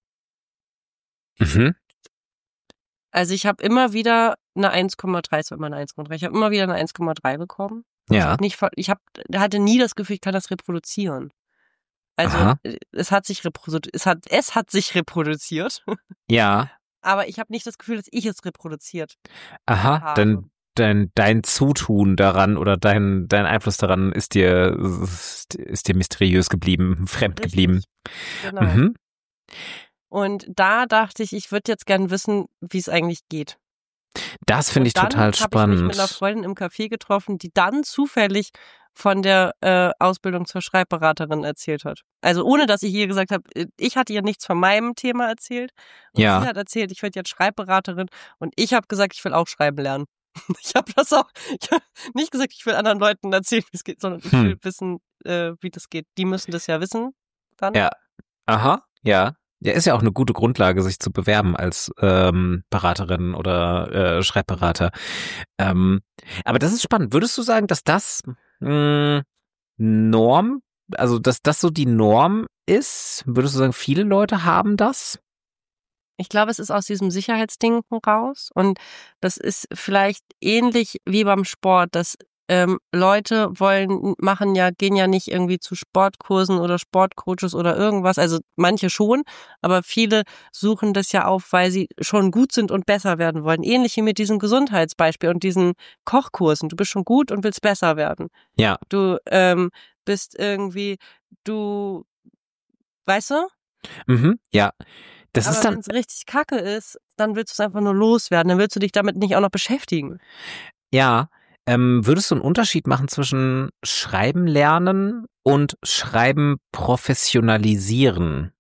Mhm.
Also ich habe immer wieder eine eins Komma drei, es war immer eine eins Komma drei, ich habe immer wieder eine eins Komma drei bekommen.
Ja.
Ich habe nicht, ich habe, hatte nie das Gefühl, ich kann das reproduzieren. Also
Aha.
es hat sich reproduziert, es hat, es hat sich reproduziert.
Ja.
Aber ich habe nicht das Gefühl, dass ich es reproduziert
Aha,
habe.
dann dein, dein Zutun daran oder dein, dein Einfluss daran ist dir, ist, ist dir mysteriös geblieben, fremd
Richtig.
geblieben.
Genau.
Mhm.
Und da dachte ich, ich würde jetzt gern wissen, wie es eigentlich geht.
Das finde ich total spannend.
Dann habe ich mich mit einer Freundin im Café getroffen, die dann zufällig von der äh, Ausbildung zur Schreibberaterin erzählt hat. Also ohne, dass ich ihr gesagt habe, ich hatte ihr nichts von meinem Thema erzählt. Und
ja.
Sie hat erzählt, ich werde jetzt Schreibberaterin und ich habe gesagt, ich will auch schreiben lernen. Ich habe das auch, ich habe nicht gesagt, ich will anderen Leuten erzählen, wie es geht, sondern ich will hm. wissen, äh, wie das geht. Die müssen das ja wissen dann.
Ja, aha, ja. Ja, ist ja auch eine gute Grundlage, sich zu bewerben als ähm, Beraterin oder äh, Schreibberater. Ähm, aber das ist spannend. Würdest du sagen, dass das mh, Norm, also dass das so die Norm ist? Würdest du sagen, viele Leute haben das?
Ich glaube, es ist aus diesem Sicherheitsdenken raus und das ist vielleicht ähnlich wie beim Sport, dass ähm, Leute wollen, machen ja, gehen ja nicht irgendwie zu Sportkursen oder Sportcoaches oder irgendwas, also manche schon, aber viele suchen das ja auf, weil sie schon gut sind und besser werden wollen. Ähnlich wie mit diesem Gesundheitsbeispiel und diesen Kochkursen. Du bist schon gut und willst besser werden.
Ja.
Du ähm, bist irgendwie, du, weißt du?
Mhm, ja. Das
aber wenn es richtig kacke ist, dann willst du es einfach nur loswerden. Dann willst du dich damit nicht auch noch beschäftigen.
Ja, Ähm, würdest du einen Unterschied machen zwischen Schreiben lernen und Schreiben professionalisieren?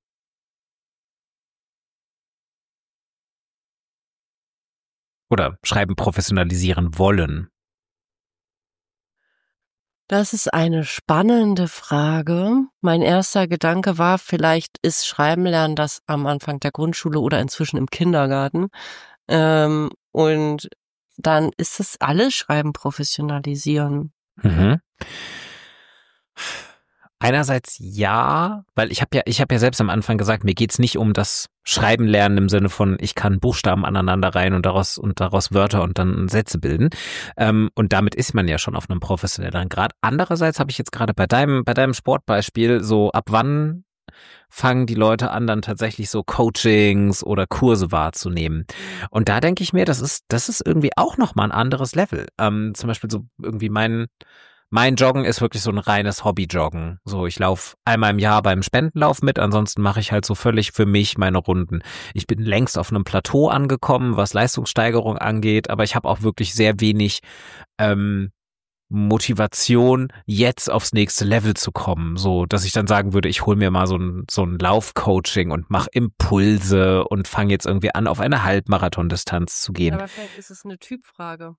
Oder Schreiben professionalisieren wollen?
Das ist eine spannende Frage. Mein erster Gedanke war, vielleicht ist Schreiben lernen das am Anfang der Grundschule oder inzwischen im Kindergarten. Ähm, und dann ist es alles Schreiben professionalisieren.
Mhm. Einerseits ja, weil ich habe ja, ich habe ja selbst am Anfang gesagt, mir geht's nicht um das Schreiben lernen im Sinne von, ich kann Buchstaben aneinander rein und daraus und daraus Wörter und dann Sätze bilden. Ähm, und damit ist man ja schon auf einem professionelleren Grad. Andererseits habe ich jetzt gerade bei deinem, bei deinem Sportbeispiel so, ab wann fangen die Leute an, dann tatsächlich so Coachings oder Kurse wahrzunehmen. Und da denke ich mir, das ist, das ist irgendwie auch nochmal ein anderes Level. Ähm, zum Beispiel so irgendwie mein Mein Joggen ist wirklich so ein reines Hobby-Joggen. So, ich laufe einmal im Jahr beim Spendenlauf mit, ansonsten mache ich halt so völlig für mich meine Runden. Ich bin längst auf einem Plateau angekommen, was Leistungssteigerung angeht, aber ich habe auch wirklich sehr wenig ähm, Motivation, jetzt aufs nächste Level zu kommen. So, dass ich dann sagen würde, ich hole mir mal so ein, so ein Laufcoaching und mache Impulse und fange jetzt irgendwie an, auf eine Halbmarathondistanz zu gehen.
Aber vielleicht ist es eine Typfrage.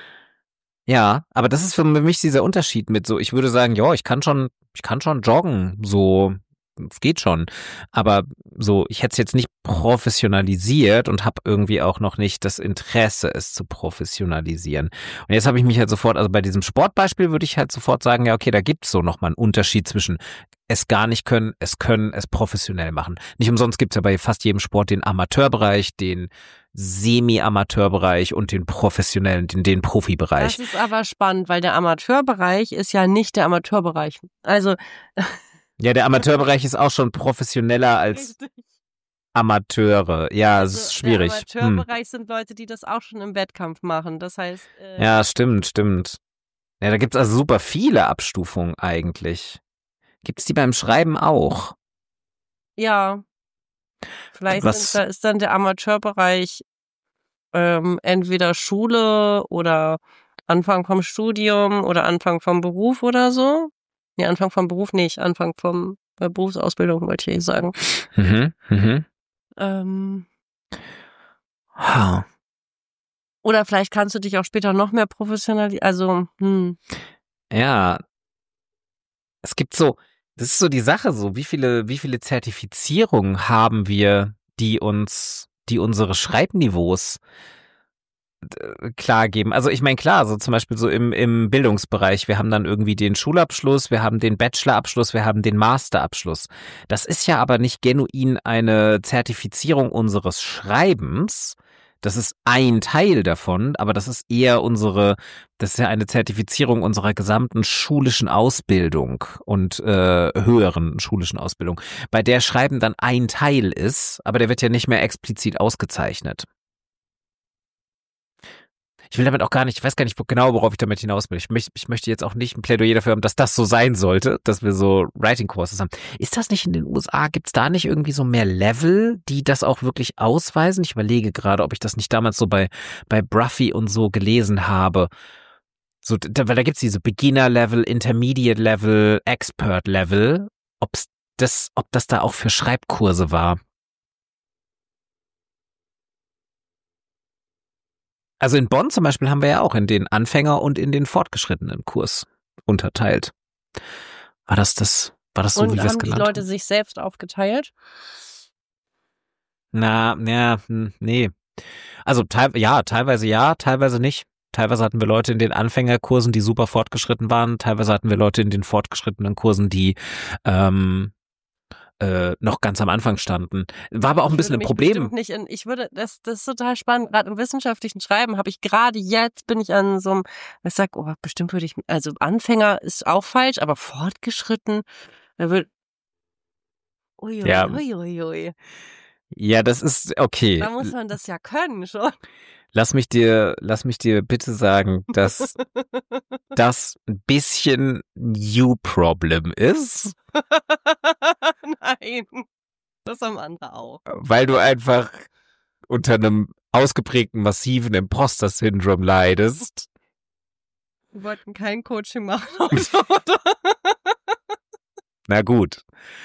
Ja, aber das ist für mich dieser Unterschied mit so, ich würde sagen, ja, ich kann schon, ich kann schon joggen, so, es geht schon. Aber so, ich hätte es jetzt nicht professionalisiert und habe irgendwie auch noch nicht das Interesse, es zu professionalisieren. Und jetzt habe ich mich halt sofort, also bei diesem Sportbeispiel würde ich halt sofort sagen, ja, okay, da gibt's so nochmal einen Unterschied zwischen es gar nicht können, es können, es professionell machen. Nicht umsonst gibt's ja bei fast jedem Sport den Amateurbereich, den Semi-Amateurbereich und den professionellen, den, den Profibereich.
Das ist aber spannend, weil der Amateurbereich ist ja nicht der Amateurbereich. Also
Ja, der Amateurbereich ist auch schon professioneller als
richtig.
Amateure. Ja, es
Also
ist schwierig.
Der Amateurbereich hm. sind Leute, die das auch schon im Wettkampf machen. Das heißt. Äh,
ja, stimmt, stimmt. Ja, da gibt's also super viele Abstufungen eigentlich. Gibt's die beim Schreiben auch?
Ja. Vielleicht
Was?
sind, da ist dann der Amateurbereich ähm, entweder Schule oder Anfang vom Studium oder Anfang vom Beruf oder so. Nee, Anfang vom Beruf nicht. Anfang vom äh, Berufsausbildung wollte ich sagen.
Mhm, mhm.
Ähm.
Ha.
Oder vielleicht kannst du dich auch später noch mehr professionalisieren. Also, hm.
Ja. Es gibt so, das ist so die Sache so, wie viele, wie viele Zertifizierungen haben wir, die uns, die unsere Schreibniveaus klar geben. Also ich meine, klar, so zum Beispiel so im, im Bildungsbereich, wir haben dann irgendwie den Schulabschluss, wir haben den Bachelorabschluss, wir haben den Masterabschluss. Das ist ja aber nicht genuin eine Zertifizierung unseres Schreibens. Das ist ein Teil davon, aber das ist eher unsere, das ist ja eine Zertifizierung unserer gesamten schulischen Ausbildung und äh, höheren schulischen Ausbildung, bei der Schreiben dann ein Teil ist, aber der wird ja nicht mehr explizit ausgezeichnet. Ich will damit auch gar nicht, ich weiß gar nicht genau, worauf ich damit hinaus will. Ich, möcht, ich möchte jetzt auch nicht ein Plädoyer dafür haben, dass das so sein sollte, dass wir so Writing-Courses haben. Ist das nicht in den U S A, gibt's da nicht irgendwie so mehr Level, die das auch wirklich ausweisen? Ich überlege gerade, ob ich das nicht damals so bei, bei Bruffy und so gelesen habe. So, da, weil da gibt's diese Beginner-Level, Intermediate-Level, Expert-Level. Ob's das, ob das da auch für Schreibkurse war. Also in Bonn zum Beispiel haben wir ja auch in den Anfänger und in den fortgeschrittenen Kurs unterteilt. War das das, war das so,
und
wie wir es
haben die
genannt
Leute
haben?
sich selbst aufgeteilt?
Na, ja, hm, nee. Also teil, ja, teilweise ja, teilweise nicht. Teilweise hatten wir Leute in den Anfängerkursen, die super fortgeschritten waren. Teilweise hatten wir Leute in den fortgeschrittenen Kursen, die ähm, äh, noch ganz am Anfang standen. War aber auch ein
Ich
bisschen
würde
ein
mich
Problem.
bestimmt nicht in, ich würde, das, das ist total spannend. Gerade im wissenschaftlichen Schreiben habe ich gerade jetzt, bin ich an so einem, ich sag, oh, bestimmt würde ich, also Anfänger ist auch falsch, aber fortgeschritten, da wird, ui, ui,
Ja.
ui, ui, ui.
Ja, das ist okay.
Da muss man das ja können schon.
Lass mich dir, lass mich dir bitte sagen, dass das ein bisschen You-Problem ist.
Nein, das haben andere auch.
Weil du einfach unter einem ausgeprägten massiven Imposter-Syndrom leidest.
Wir wollten kein Coaching machen. Oder?
Na gut.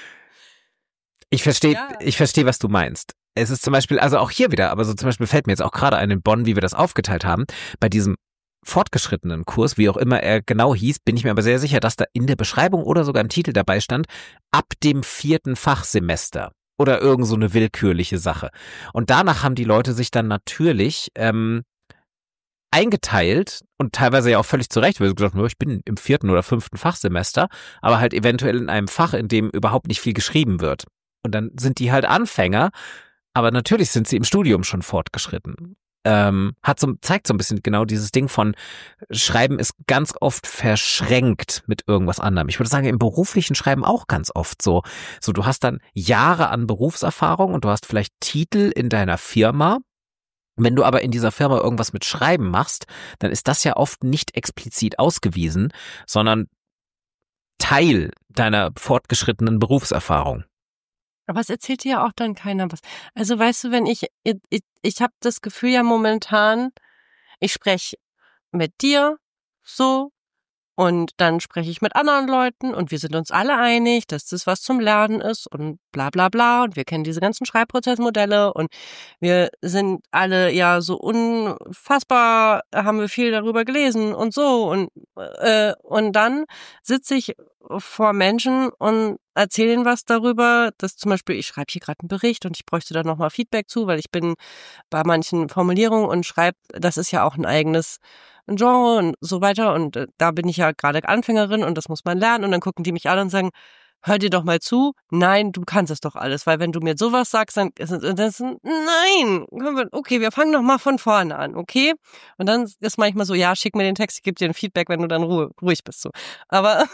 Ich verstehe,
Ja.
ich verstehe, was du meinst. Es ist zum Beispiel, also auch hier wieder, aber so zum Beispiel fällt mir jetzt auch gerade ein in Bonn, wie wir das aufgeteilt haben, bei diesem fortgeschrittenen Kurs, wie auch immer er genau hieß, bin ich mir aber sehr sicher, dass da in der Beschreibung oder sogar im Titel dabei stand, ab dem vierten Fachsemester oder irgend so eine willkürliche Sache. Und danach haben die Leute sich dann natürlich ähm, eingeteilt und teilweise ja auch völlig zu Recht, weil sie gesagt haben, ich bin im vierten oder fünften Fachsemester, aber halt eventuell in einem Fach, in dem überhaupt nicht viel geschrieben wird. Und dann sind die halt Anfänger, aber natürlich sind sie im Studium schon fortgeschritten. Ähm, hat so, zeigt so ein bisschen genau dieses Ding von Schreiben ist ganz oft verschränkt mit irgendwas anderem. Ich würde sagen, im beruflichen Schreiben auch ganz oft so. So, du hast dann Jahre an Berufserfahrung und du hast vielleicht Titel in deiner Firma. Wenn du aber in dieser Firma irgendwas mit Schreiben machst, dann ist das ja oft nicht explizit ausgewiesen, sondern Teil deiner fortgeschrittenen Berufserfahrung.
Aber es erzählt dir ja auch dann keiner was. Also weißt du, wenn ich, ich, ich, ich habe das Gefühl ja momentan, ich spreche mit dir so und dann spreche ich mit anderen Leuten und wir sind uns alle einig, dass das was zum Lernen ist und bla bla bla und wir kennen diese ganzen Schreibprozessmodelle und wir sind alle ja so unfassbar, haben wir viel darüber gelesen und so und äh, und dann sitze ich vor Menschen und erzähle ihnen was darüber, dass zum Beispiel ich schreibe hier gerade einen Bericht und ich bräuchte da nochmal Feedback zu, weil ich bin bei manchen Formulierungen und schreibe, das ist ja auch ein eigenes ein Genre und so weiter und äh, da bin ich ja gerade Anfängerin und das muss man lernen und dann gucken die mich an und sagen, hör dir doch mal zu, nein, du kannst es doch alles, weil wenn du mir sowas sagst, dann ist das nein, okay, wir fangen doch mal von vorne an, okay? Und dann ist manchmal so, ja, schick mir den Text, ich gebe dir ein Feedback, wenn du dann ruh- ruhig bist, so. Aber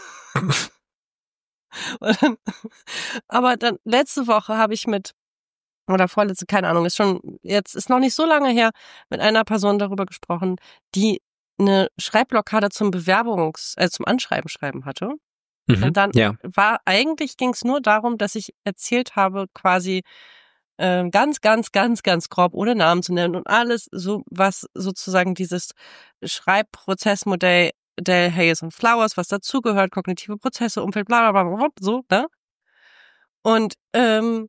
und dann, aber dann letzte Woche habe ich mit oder vorletzte, keine Ahnung, ist schon jetzt ist noch nicht so lange her, mit einer Person darüber gesprochen, die eine Schreibblockade zum Bewerbungs, äh, zum Anschreiben schreiben hatte.
Mhm,
Und dann
ja.
war, eigentlich ging es nur darum, dass ich erzählt habe, quasi äh, ganz, ganz, ganz, ganz grob, ohne Namen zu nennen und alles, so was sozusagen dieses Schreibprozessmodell Del Hayes und Flowers, was dazugehört, kognitive Prozesse, Umfeld, bla bla bla, bla so, ne? Und ähm,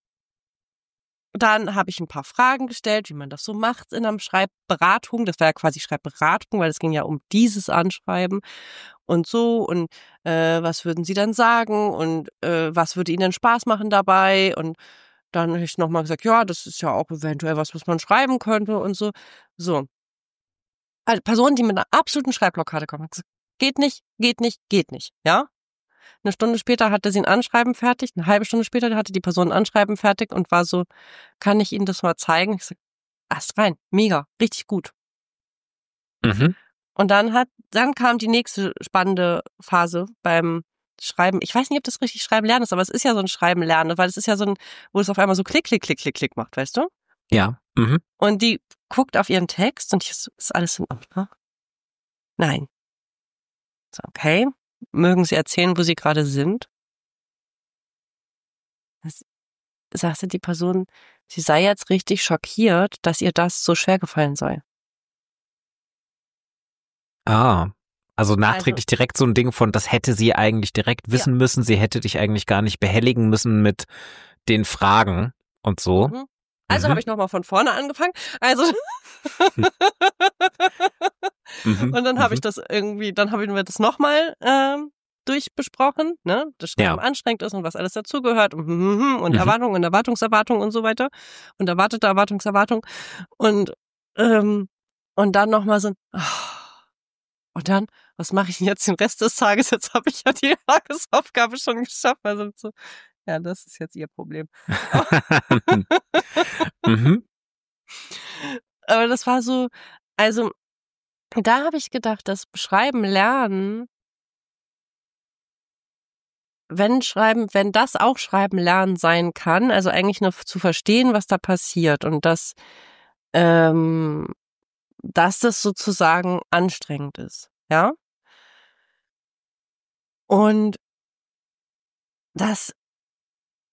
dann habe ich ein paar Fragen gestellt, wie man das so macht in einer Schreibberatung. Das war ja quasi Schreibberatung, weil es ging ja um dieses Anschreiben und so. Und äh, was würden Sie dann sagen? Und äh, was würde Ihnen denn Spaß machen dabei? Und dann habe ich nochmal gesagt, ja, das ist ja auch eventuell was, was man schreiben könnte und so. So. Also Personen, die mit einer absoluten Schreibblockade kommen, haben gesagt, geht nicht, geht nicht, geht nicht. Ja? Eine Stunde später hatte sie ein Anschreiben fertig, eine halbe Stunde später hatte die Person ein Anschreiben fertig und war so, kann ich Ihnen das mal zeigen? Ich sag, erst rein, mega, richtig gut.
Mhm.
Und dann hat, dann kam die nächste spannende Phase beim Schreiben. Ich weiß nicht, ob das richtig Schreiben lernen ist, aber es ist ja so ein Schreiben lernen, weil es ist ja so ein, wo es auf einmal so klick, klick, klick, klick, klick macht, weißt du?
Ja. Mhm.
Und die guckt auf ihren Text und ich so, ist alles in Ordnung? Nein. So, okay. Mögen Sie erzählen, wo Sie gerade sind? Das sagte die Person, sie sei jetzt richtig schockiert, dass ihr das so schwer gefallen sei.
Ah. Also
Also,
nachträglich direkt so ein Ding von, das hätte sie eigentlich direkt
ja.
wissen müssen, sie hätte dich eigentlich gar nicht behelligen müssen mit den Fragen und so.
Mhm. Also
Mhm.
habe ich nochmal von vorne angefangen. Also
Mhm.
und dann habe ich
Mhm.
das irgendwie, dann haben wir das nochmal ähm, durchbesprochen, ne, das Schreiben
Ja.
anstrengend ist und was alles dazugehört und, und
Mhm.
Erwartung und Erwartungserwartung und so weiter und erwartete Erwartungserwartung und ähm, und dann nochmal so ein ah, und dann, was mache ich denn jetzt den Rest des Tages? Jetzt habe ich ja die Tagesaufgabe schon geschafft. Also so, ja, das ist jetzt ihr Problem.
Mhm.
Aber das war so, also da habe ich gedacht, das Schreiben lernen, wenn Schreiben, wenn das auch Schreiben lernen sein kann, also eigentlich nur zu verstehen, was da passiert und dass, ähm, dass das sozusagen anstrengend ist, ja. Und das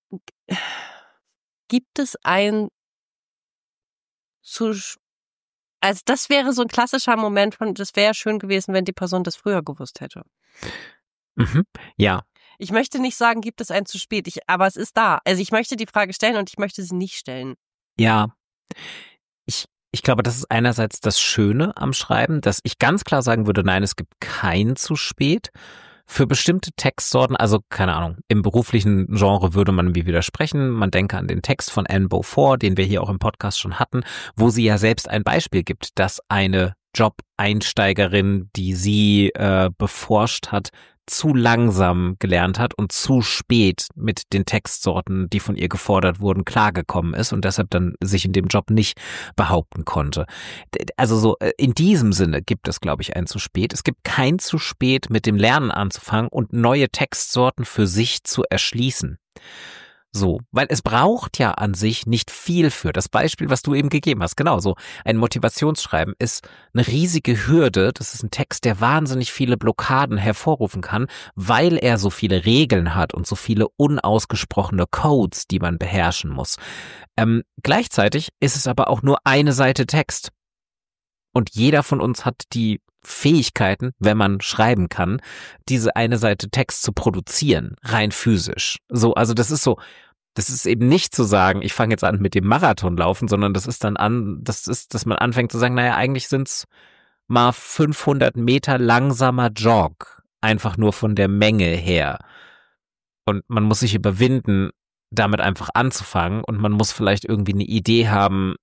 gibt es ein zu Also das wäre so ein klassischer Moment von, das wäre schön gewesen, wenn die Person das früher gewusst hätte.
Mhm. Ja.
Ich möchte nicht sagen, gibt es ein zu spät, ich, aber es ist da. Also ich möchte die Frage stellen und ich möchte sie nicht stellen.
Ja. Ich, ich glaube, das ist einerseits das Schöne am Schreiben, dass ich ganz klar sagen würde, nein, es gibt kein zu spät. Für bestimmte Textsorten, also keine Ahnung, im beruflichen Genre würde man mir widersprechen. Man denke an den Text von Anne Beaufort, den wir hier auch im Podcast schon hatten, wo sie ja selbst ein Beispiel gibt, dass eine Job-Einsteigerin, die sie äh, beforscht hat, zu langsam gelernt hat und zu spät mit den Textsorten, die von ihr gefordert wurden, klargekommen ist und deshalb dann sich in dem Job nicht behaupten konnte. Also so in diesem Sinne gibt es, glaube ich, ein zu spät. Es gibt kein zu spät, mit dem Lernen anzufangen und neue Textsorten für sich zu erschließen. So, weil es braucht ja an sich nicht viel für. Das Beispiel, was du eben gegeben hast, genau so. Ein Motivationsschreiben ist eine riesige Hürde. Das ist ein Text, der wahnsinnig viele Blockaden hervorrufen kann, weil er so viele Regeln hat und so viele unausgesprochene Codes, die man beherrschen muss. Ähm, gleichzeitig ist es aber auch nur eine Seite Text. Und jeder von uns hat die Fähigkeiten, wenn man schreiben kann, diese eine Seite Text zu produzieren, rein physisch. So, also das ist so, das ist eben nicht zu sagen, ich fange jetzt an mit dem Marathonlaufen, sondern das ist dann an, das ist, dass man anfängt zu sagen, naja, eigentlich sind's mal fünfhundert Meter langsamer Jog, einfach nur von der Menge her. Und man muss sich überwinden, damit einfach anzufangen und man muss vielleicht irgendwie eine Idee haben,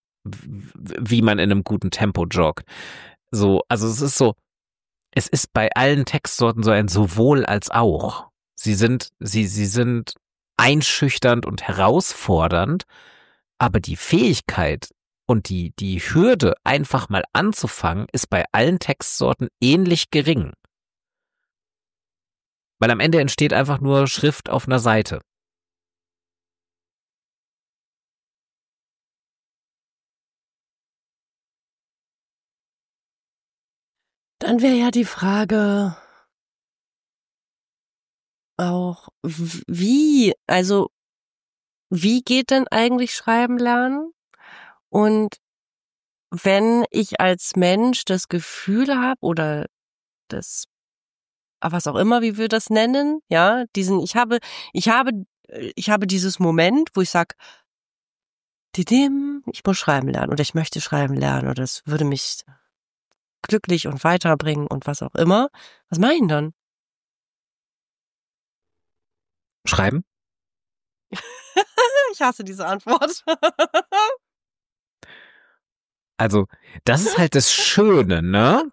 wie man in einem guten Tempo joggt. So, also es ist so, es ist bei allen Textsorten so ein sowohl als auch. Sie sind, sie, sie sind einschüchternd und herausfordernd, aber die Fähigkeit und die, die Hürde, einfach mal anzufangen, ist bei allen Textsorten ähnlich gering. Weil am Ende entsteht einfach nur Schrift auf einer Seite.
Dann wäre ja die Frage auch, wie, also wie geht denn eigentlich Schreiben lernen? Und wenn ich als Mensch das Gefühl habe oder das, was auch immer, wie wir das nennen, ja, diesen, ich habe, ich habe, ich habe dieses Moment, wo ich sage, ich muss schreiben lernen oder ich möchte schreiben lernen oder es würde mich glücklich und weiterbringen und was auch immer. Was mache ich denn dann?
Schreiben?
Ich hasse diese Antwort.
Also, das ist halt das Schöne, ne?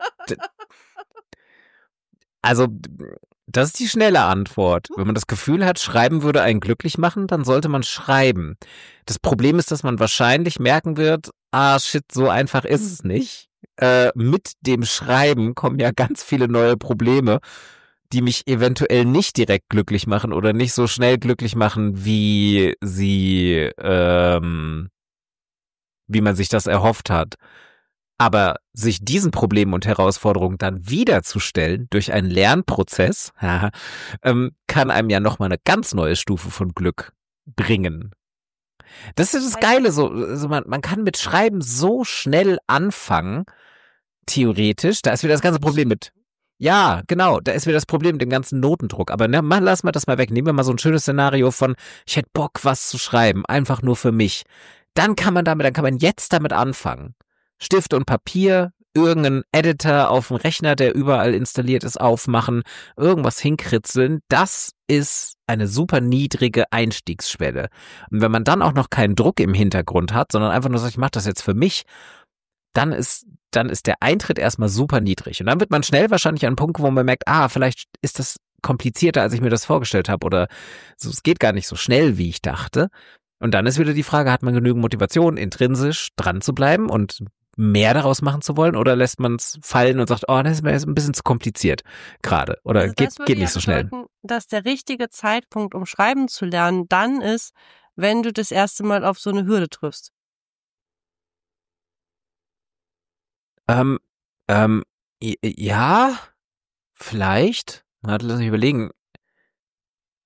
Also, das ist die schnelle Antwort. Wenn man das Gefühl hat, Schreiben würde einen glücklich machen, dann sollte man schreiben. Das Problem ist, dass man wahrscheinlich merken wird, ah shit, so einfach ist es nicht. Äh, mit dem Schreiben kommen ja ganz viele neue Probleme, die mich eventuell nicht direkt glücklich machen oder nicht so schnell glücklich machen, wie sie, ähm, wie man sich das erhofft hat. Aber sich diesen Problemen und Herausforderungen dann wiederzusellen durch einen Lernprozess, ähm, kann einem ja nochmal eine ganz neue Stufe von Glück bringen. Das ist das Geile, so, also man, man kann mit Schreiben so schnell anfangen, theoretisch, da ist wieder das ganze Problem mit, ja, genau, da ist wieder das Problem mit dem ganzen Notendruck, aber ne, mal, lass mal das mal weg, nehmen wir mal so ein schönes Szenario von, ich hätte Bock, was zu schreiben, einfach nur für mich. Dann kann man damit, dann kann man jetzt damit anfangen. Stift und Papier, irgendeinen Editor auf dem Rechner, der überall installiert ist, aufmachen, irgendwas hinkritzeln, das ist eine super niedrige Einstiegsschwelle. Und wenn man dann auch noch keinen Druck im Hintergrund hat, sondern einfach nur sagt, ich mache das jetzt für mich, dann ist, dann ist der Eintritt erstmal super niedrig. Und dann wird man schnell wahrscheinlich an einen Punkt, wo man merkt, ah, vielleicht ist das komplizierter, als ich mir das vorgestellt habe oder so, es geht gar nicht so schnell, wie ich dachte. Und dann ist wieder die Frage, hat man genügend Motivation, intrinsisch dran zu bleiben und mehr daraus machen zu wollen oder lässt man es fallen und sagt, oh, das ist mir jetzt ein bisschen zu kompliziert gerade oder
Also
geht,
das würde
geht
ja
nicht so schnell.
bedeuten, dass der richtige Zeitpunkt, um schreiben zu lernen, dann ist, wenn du das erste Mal auf so eine Hürde triffst.
Ähm, ähm, i- i- ja, vielleicht. Warte, lass mich überlegen.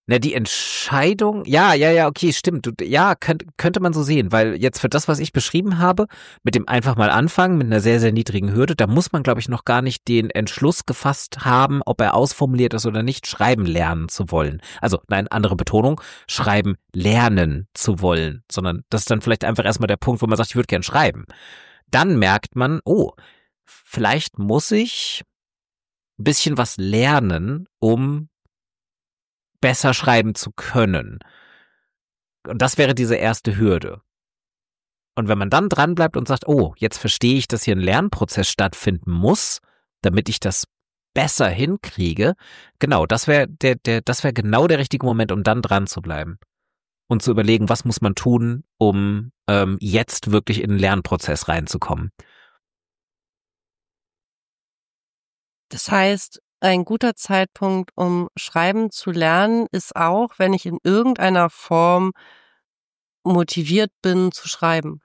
Na, die Entscheidung, ja, ja, ja, okay, stimmt. Du, ja, könnt, könnte man so sehen, weil jetzt für das, was ich beschrieben habe, mit dem einfach mal anfangen, mit einer sehr, sehr niedrigen Hürde, da muss man, glaube ich, noch gar nicht den Entschluss gefasst haben, ob er ausformuliert ist oder nicht, schreiben lernen zu wollen. Also, nein, andere Betonung, schreiben lernen zu wollen, sondern das ist dann vielleicht einfach erstmal der Punkt, wo man sagt, ich würde gern schreiben. Dann merkt man, oh, vielleicht muss ich ein bisschen was lernen, um besser schreiben zu können. Und das wäre diese erste Hürde. Und wenn man dann dran bleibt und sagt, oh, jetzt verstehe ich, dass hier ein Lernprozess stattfinden muss, damit ich das besser hinkriege, genau, das wäre der, der, das wäre genau der richtige Moment, um dann dran zu bleiben und zu überlegen, was muss man tun, um ähm, jetzt wirklich in den Lernprozess reinzukommen.
Das heißt, ein guter Zeitpunkt, um schreiben zu lernen, ist auch, wenn ich in irgendeiner Form motiviert bin zu schreiben.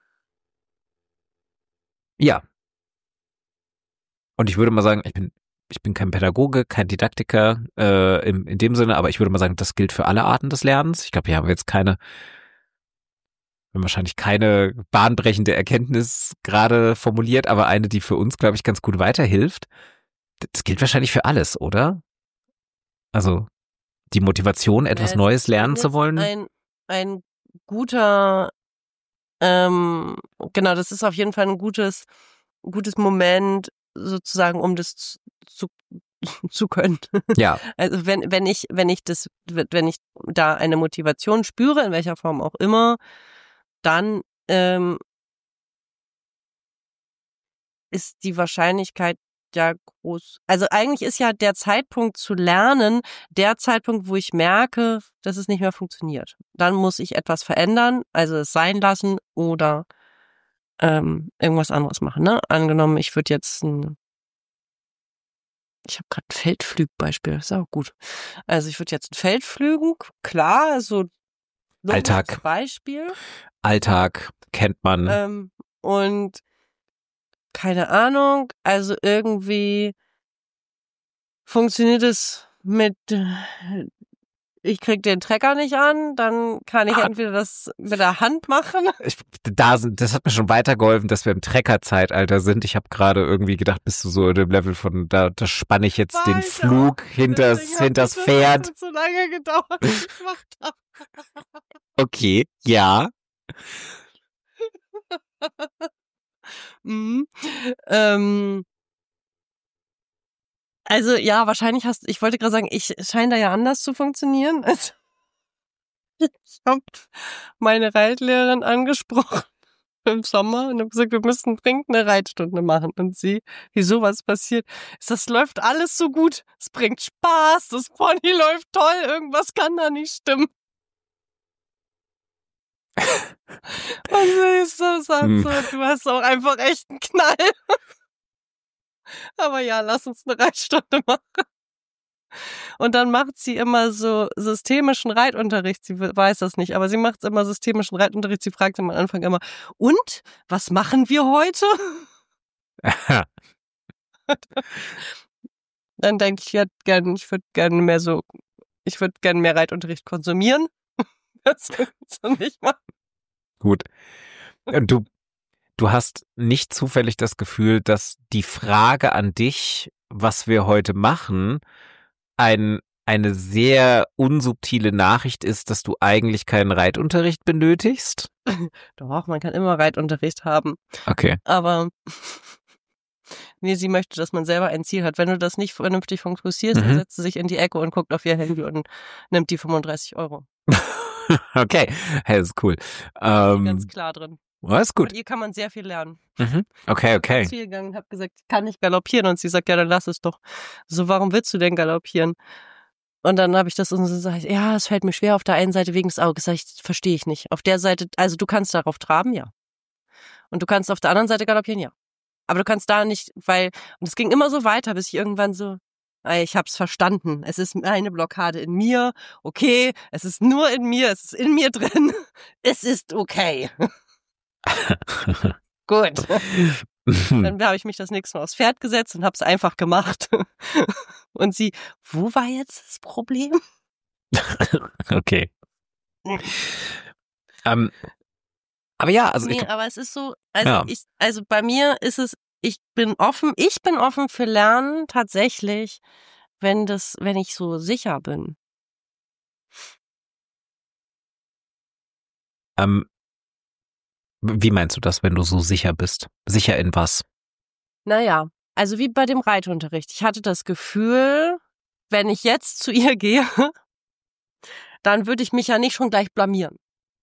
Ja. Und ich würde mal sagen, ich bin ich bin kein Pädagoge, kein Didaktiker äh, in, in dem Sinne, aber ich würde mal sagen, das gilt für alle Arten des Lernens. Ich glaube, hier haben wir jetzt keine, wir haben wahrscheinlich keine bahnbrechende Erkenntnis gerade formuliert, aber eine, die für uns, glaube ich, ganz gut weiterhilft. Das gilt wahrscheinlich für alles, oder? Also die Motivation, etwas
Es
Neues
ist
lernen zu
jetzt
wollen.
Ein, ein guter, ähm, genau, das ist auf jeden Fall ein gutes, gutes Moment, sozusagen, um das zu, zu, zu können.
Ja,
Also wenn, wenn ich, wenn ich das, wenn ich da eine Motivation spüre, in welcher Form auch immer, dann ähm, ist die Wahrscheinlichkeit ja groß. Also eigentlich ist ja der Zeitpunkt zu lernen der Zeitpunkt, wo ich merke, dass es nicht mehr funktioniert. Dann muss ich etwas verändern, also es sein lassen oder ähm, irgendwas anderes machen. Ne? Angenommen, ich würde jetzt ein Ich habe gerade ein Feldflügbeispiel, ist auch gut. Also ich würde jetzt ein Feldflügen, klar, so
Alltag.
Beispiel.
Alltag kennt man.
Ähm, und keine Ahnung, also irgendwie funktioniert es mit, ich krieg den Trecker nicht an, dann kann ich
Ah.
entweder das mit der Hand machen.
Ich, da sind, das hat mir schon weitergeholfen, dass wir im Trecker-Zeitalter sind. Ich habe gerade irgendwie gedacht, bist du so in dem Level von, da, da spanne ich jetzt
War
den
ich
Flug
auch.
hinters,
Deswegen hat
hinters
das
Pferd.
hat so lange gedauert, bis ich gemacht habe.
Okay, ja.
Mhm. Ähm, also ja, wahrscheinlich hast ich wollte gerade sagen, ich scheine da ja anders zu funktionieren. Also, ich habe meine Reitlehrerin angesprochen im Sommer und habe gesagt, wir müssen dringend eine Reitstunde machen. Und sie, wieso, was passiert? Das läuft alles so gut. Es bringt Spaß, das Pony läuft toll, irgendwas kann da nicht stimmen. Und sie ist so, sagt
Hm.
so, du hast auch einfach echt einen Knall. Aber ja, lass uns eine Reitstunde machen. Und dann macht sie immer so systemischen Reitunterricht. Sie weiß das nicht, aber sie macht immer systemischen Reitunterricht. Sie fragt am Anfang immer, und, was machen wir heute? Dann denke ich, ja, gern, ich würde gerne mehr so, ich würde gerne mehr Reitunterricht konsumieren. Das kannst du nicht machen.
Gut. Und du, du hast nicht zufällig das Gefühl, dass die Frage an dich, was wir heute machen, ein, eine sehr unsubtile Nachricht ist, dass du eigentlich keinen Reitunterricht benötigst?
Doch, man kann immer Reitunterricht haben.
Okay.
Aber nee, sie möchte, dass man selber ein Ziel hat. Wenn du das nicht vernünftig fokussierst,
Mhm.
dann setzt sie sich in die Ecke und guckt auf ihr Handy und nimmt die fünfunddreißig Euro.
Okay, hey, das ist cool.
Ähm, ganz
Ähm,
klar drin.
oh, ist gut.
Von ihr kann man sehr viel lernen.
Mhm. Okay,
Ich bin
okay.
zu ihr gegangen und habe gesagt, ich kann nicht galoppieren. Und sie sagt, ja, dann lass es doch. So, warum willst du denn galoppieren? Und dann habe ich das und sie sagt, ja, es fällt mir schwer auf der einen Seite wegen des Auges. Sag ich, verstehe ich nicht. Auf der Seite, also du kannst darauf traben, ja. Und du kannst auf der anderen Seite galoppieren, ja. Aber du kannst da nicht, weil, und es ging immer so weiter, bis ich irgendwann so, ich hab's verstanden. Es ist eine Blockade in mir. Okay, es ist nur in mir, es ist in mir drin. Es ist okay. Gut. Dann habe ich mich das nächste Mal aufs Pferd gesetzt und hab's einfach gemacht. Und sie, wo war jetzt das Problem?
Okay. ähm, aber ja, also
nee,
ich,
aber es ist so, also
ja.
ich, also bei mir ist es, ich bin offen, ich bin offen für Lernen tatsächlich, wenn das, wenn ich so sicher bin.
Ähm, wie meinst du das, wenn du so sicher bist? Sicher in was?
Naja, also wie bei dem Reitunterricht. Ich hatte das Gefühl, wenn ich jetzt zu ihr gehe, dann würde ich mich ja nicht schon gleich blamieren.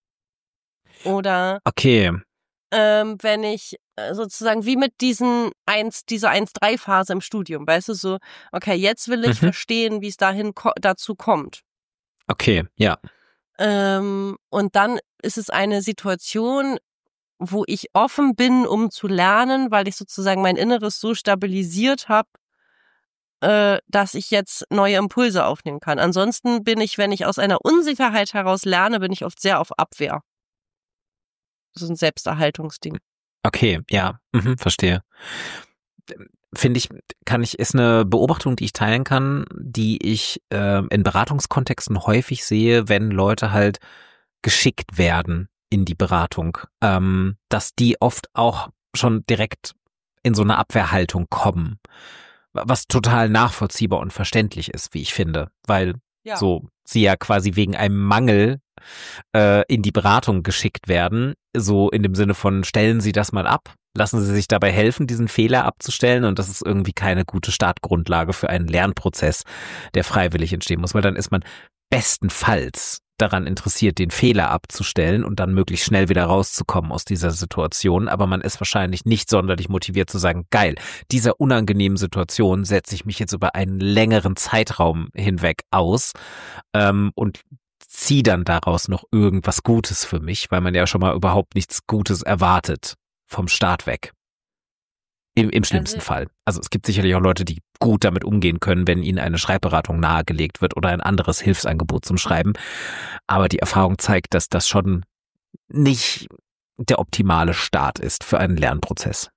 Oder
Okay.
ähm, wenn ich äh, sozusagen wie mit diesen eins, dieser eins drei Phase im Studium, weißt du, so, okay, jetzt will ich
Mhm.
verstehen, wie es dahin ko- dazu kommt.
Okay, ja.
Ähm, und dann ist es eine Situation, wo ich offen bin, um zu lernen, weil ich sozusagen mein Inneres so stabilisiert habe, äh, dass ich jetzt neue Impulse aufnehmen kann. Ansonsten bin ich, wenn ich aus einer Unsicherheit heraus lerne, bin ich oft sehr auf Abwehr. Das ist ein Selbsterhaltungsding.
Okay, ja. Mhm, verstehe. Finde ich, kann ich, ist eine Beobachtung, die ich teilen kann, die ich äh, in Beratungskontexten häufig sehe, wenn Leute halt geschickt werden in die Beratung, ähm, dass die oft auch schon direkt in so eine Abwehrhaltung kommen, was total nachvollziehbar und verständlich ist, wie ich finde, weil
Ja.
so sie ja quasi wegen einem Mangel äh, in die Beratung geschickt werden, so in dem Sinne von stellen Sie das mal ab, lassen Sie sich dabei helfen, diesen Fehler abzustellen, und das ist irgendwie keine gute Startgrundlage für einen Lernprozess, der freiwillig entstehen muss, weil dann ist man bestenfalls daran interessiert, den Fehler abzustellen und dann möglichst schnell wieder rauszukommen aus dieser Situation, aber man ist wahrscheinlich nicht sonderlich motiviert zu sagen, geil, dieser unangenehmen Situation setze ich mich jetzt über einen längeren Zeitraum hinweg aus ähm, und zieh dann daraus noch irgendwas Gutes für mich, weil man ja schon mal überhaupt nichts Gutes erwartet vom Start weg. Im, im schlimmsten
Also,
Fall. Also es gibt sicherlich auch Leute, die gut damit umgehen können, wenn ihnen eine Schreibberatung nahegelegt wird oder ein anderes Hilfsangebot zum Schreiben. Aber die Erfahrung zeigt, dass das schon nicht der optimale Start ist für einen Lernprozess.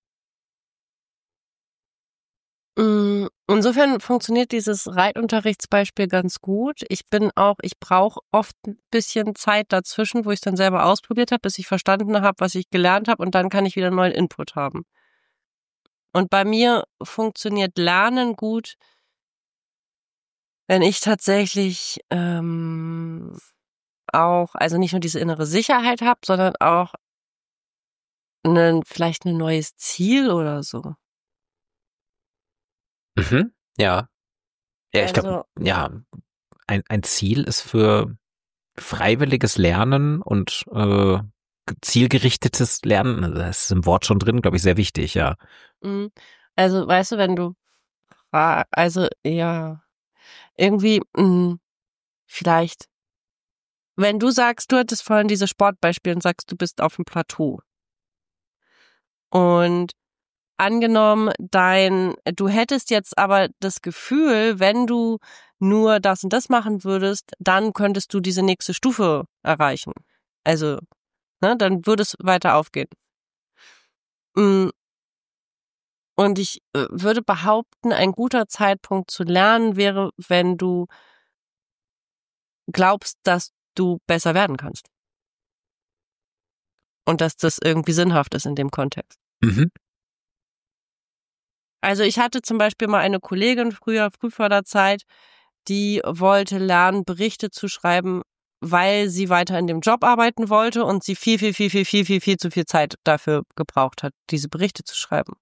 mh, insofern funktioniert dieses Reitunterrichtsbeispiel ganz gut. Ich bin auch, ich brauche oft ein bisschen Zeit dazwischen, wo ich es dann selber ausprobiert habe, bis ich verstanden habe, was ich gelernt habe, und dann kann ich wieder neuen Input haben. Und bei mir funktioniert Lernen gut, wenn ich tatsächlich ähm, auch, also nicht nur diese innere Sicherheit habe, sondern auch einen, vielleicht ein neues Ziel oder so.
Mhm. Ja. Ja, ich glaube,
Also,
ja, ein, ein Ziel ist für freiwilliges Lernen und äh, zielgerichtetes Lernen, also das ist im Wort schon drin, glaube ich, sehr wichtig, ja.
mh, also weißt du, wenn du, fra- also ja, irgendwie, mh, vielleicht, wenn du sagst, du hattest vorhin diese Sportbeispiele und sagst, du bist auf dem Plateau. Und angenommen, dein, du hättest jetzt aber das Gefühl, wenn du nur das und das machen würdest, dann könntest du diese nächste Stufe erreichen. Also, ne, dann würde es weiter aufgehen. Mm, Und ich äh, würde behaupten, ein guter Zeitpunkt zu lernen wäre, wenn du glaubst, dass du besser werden kannst. Und dass das irgendwie sinnhaft ist in dem Kontext.
Mhm.
Also ich hatte zum Beispiel mal eine Kollegin früher, Frühförderzeit, die wollte lernen, Berichte zu schreiben, weil sie weiter in dem Job arbeiten wollte und sie viel, viel, viel, viel, viel, viel, viel zu viel Zeit dafür gebraucht hat, diese Berichte zu schreiben.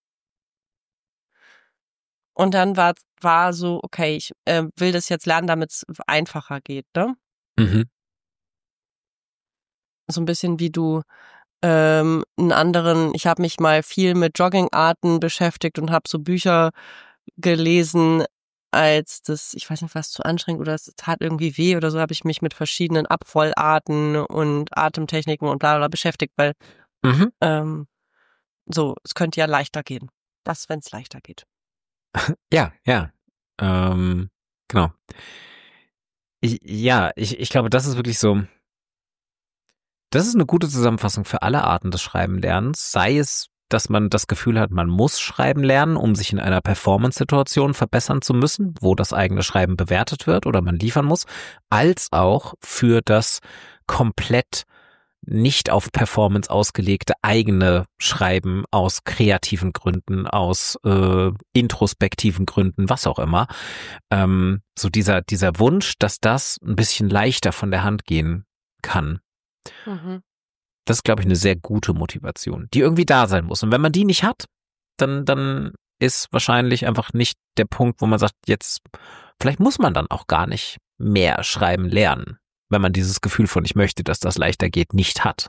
Und dann war, war so, okay, ich äh, will das jetzt lernen, damit es einfacher geht, ne?
Mhm.
So ein bisschen wie du ähm, einen anderen, ich habe mich mal viel mit Joggingarten beschäftigt und habe so Bücher gelesen, als das, ich weiß nicht, was zu anstrengend oder es tat irgendwie weh oder so, habe ich mich mit verschiedenen Abrollarten und Atemtechniken und bla bla beschäftigt, weil
Mhm.
ähm, so, es könnte ja leichter gehen. Das, wenn es leichter geht.
Ja, ja. Ähm, genau. Ich, ja, ich, ich glaube, das ist wirklich so, das ist eine gute Zusammenfassung für alle Arten des Schreibenlernens, sei es dass man das Gefühl hat, man muss schreiben lernen, um sich in einer Performance-Situation verbessern zu müssen, wo das eigene Schreiben bewertet wird oder man liefern muss, als auch für das komplett nicht auf Performance ausgelegte eigene Schreiben aus kreativen Gründen, aus äh, introspektiven Gründen, was auch immer. Ähm, so dieser, dieser Wunsch, dass das ein bisschen leichter von der Hand gehen kann.
Mhm.
Das ist, glaube ich, eine sehr gute Motivation, die irgendwie da sein muss. Und wenn man die nicht hat, dann, dann ist wahrscheinlich einfach nicht der Punkt, wo man sagt, jetzt, vielleicht muss man dann auch gar nicht mehr schreiben lernen, wenn man dieses Gefühl von ich möchte, dass das leichter geht, nicht hat.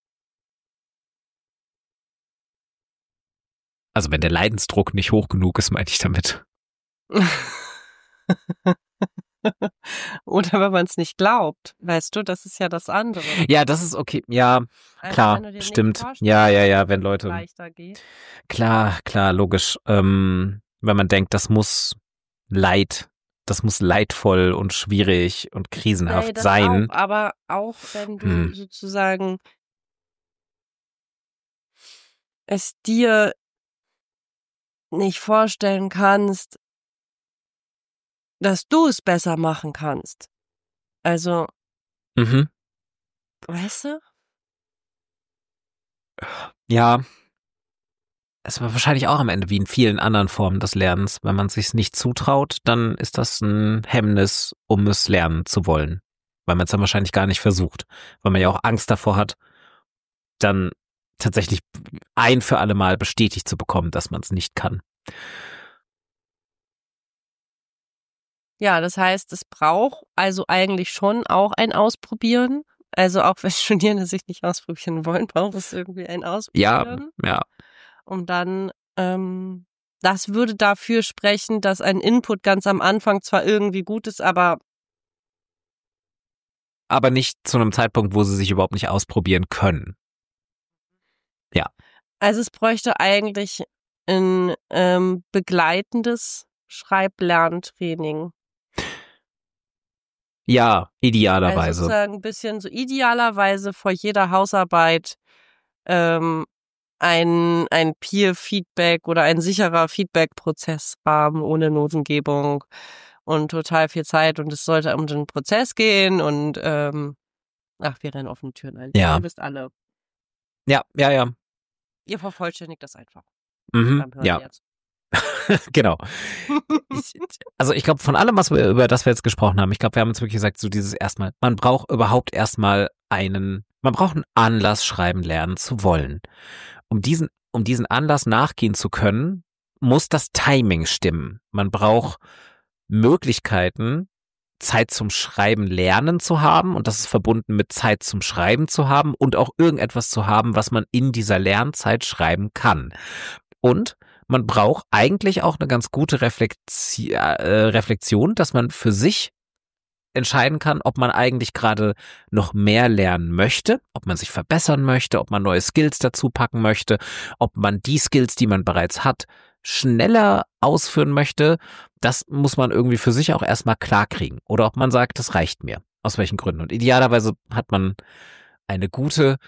Also wenn der Leidensdruck nicht hoch genug ist, meine ich damit.
Oder wenn man es nicht glaubt, weißt du, das ist ja das andere.
Ja, das ist okay. Ja,
Also,
klar,
wenn du dir nicht
stimmt.
vorstellst,
Ja, ja, ja,
dass
wenn
es
Leute,
leichter geht.
klar, klar, logisch. Ähm, wenn man denkt, das muss Leid, das muss leidvoll und schwierig und
Nee,
krisenhaft
das
sein.
auch, aber auch wenn du
Hm.
sozusagen es dir nicht vorstellen kannst, dass du es besser machen kannst. Also,
Mhm.
weißt du?
Ja, es war wahrscheinlich auch am Ende wie in vielen anderen Formen des Lernens. Wenn man sich's nicht zutraut, dann ist das ein Hemmnis, um es lernen zu wollen. Weil man es dann wahrscheinlich gar nicht versucht. Weil man ja auch Angst davor hat, dann tatsächlich ein für alle Mal bestätigt zu bekommen, dass man es nicht kann.
Ja, das heißt, es braucht also eigentlich schon auch ein Ausprobieren. Also auch wenn Studierende sich nicht ausprobieren wollen, braucht es irgendwie ein
Ja,
Ausprobieren.
ja.
Und dann, ähm, das würde dafür sprechen, dass ein Input ganz am Anfang zwar irgendwie gut ist, aber
Aber nicht zu einem Zeitpunkt, wo sie sich überhaupt nicht ausprobieren können. Ja.
also es bräuchte eigentlich ein ähm, begleitendes Schreiblerntraining.
Ja,
Also
idealerweise.
sozusagen ein bisschen so idealerweise vor jeder Hausarbeit ähm, ein, ein Peer-Feedback oder ein sicherer Feedback-Prozessrahmen ohne Notengebung und total viel Zeit und es sollte um den Prozess gehen und ähm, ach, wir rennen offene Türen ein.
Ja.
Ihr wisst alle,
Ja, ja, ja.
ihr vervollständigt das einfach
Mhm.
beim Hören
Ja.
jetzt.
Genau. Ich, also ich glaube, von allem, was wir, über das wir jetzt gesprochen haben, ich glaube, wir haben uns wirklich gesagt, so dieses erstmal, man braucht überhaupt erstmal einen, man braucht einen Anlass, schreiben lernen zu wollen. Um diesen, um diesen Anlass nachgehen zu können, muss das Timing stimmen. Man braucht Möglichkeiten, Zeit zum Schreiben lernen zu haben und das ist verbunden mit Zeit zum Schreiben zu haben und auch irgendetwas zu haben, was man in dieser Lernzeit schreiben kann. Und man braucht eigentlich auch eine ganz gute Reflexi- äh, Reflexion, dass man für sich entscheiden kann, ob man eigentlich gerade noch mehr lernen möchte, ob man sich verbessern möchte, ob man neue Skills dazu packen möchte, ob man die Skills, die man bereits hat, schneller ausführen möchte. Das muss man irgendwie für sich auch erstmal klar kriegen. Oder ob man sagt, das reicht mir. Aus welchen Gründen. Und idealerweise hat man eine gute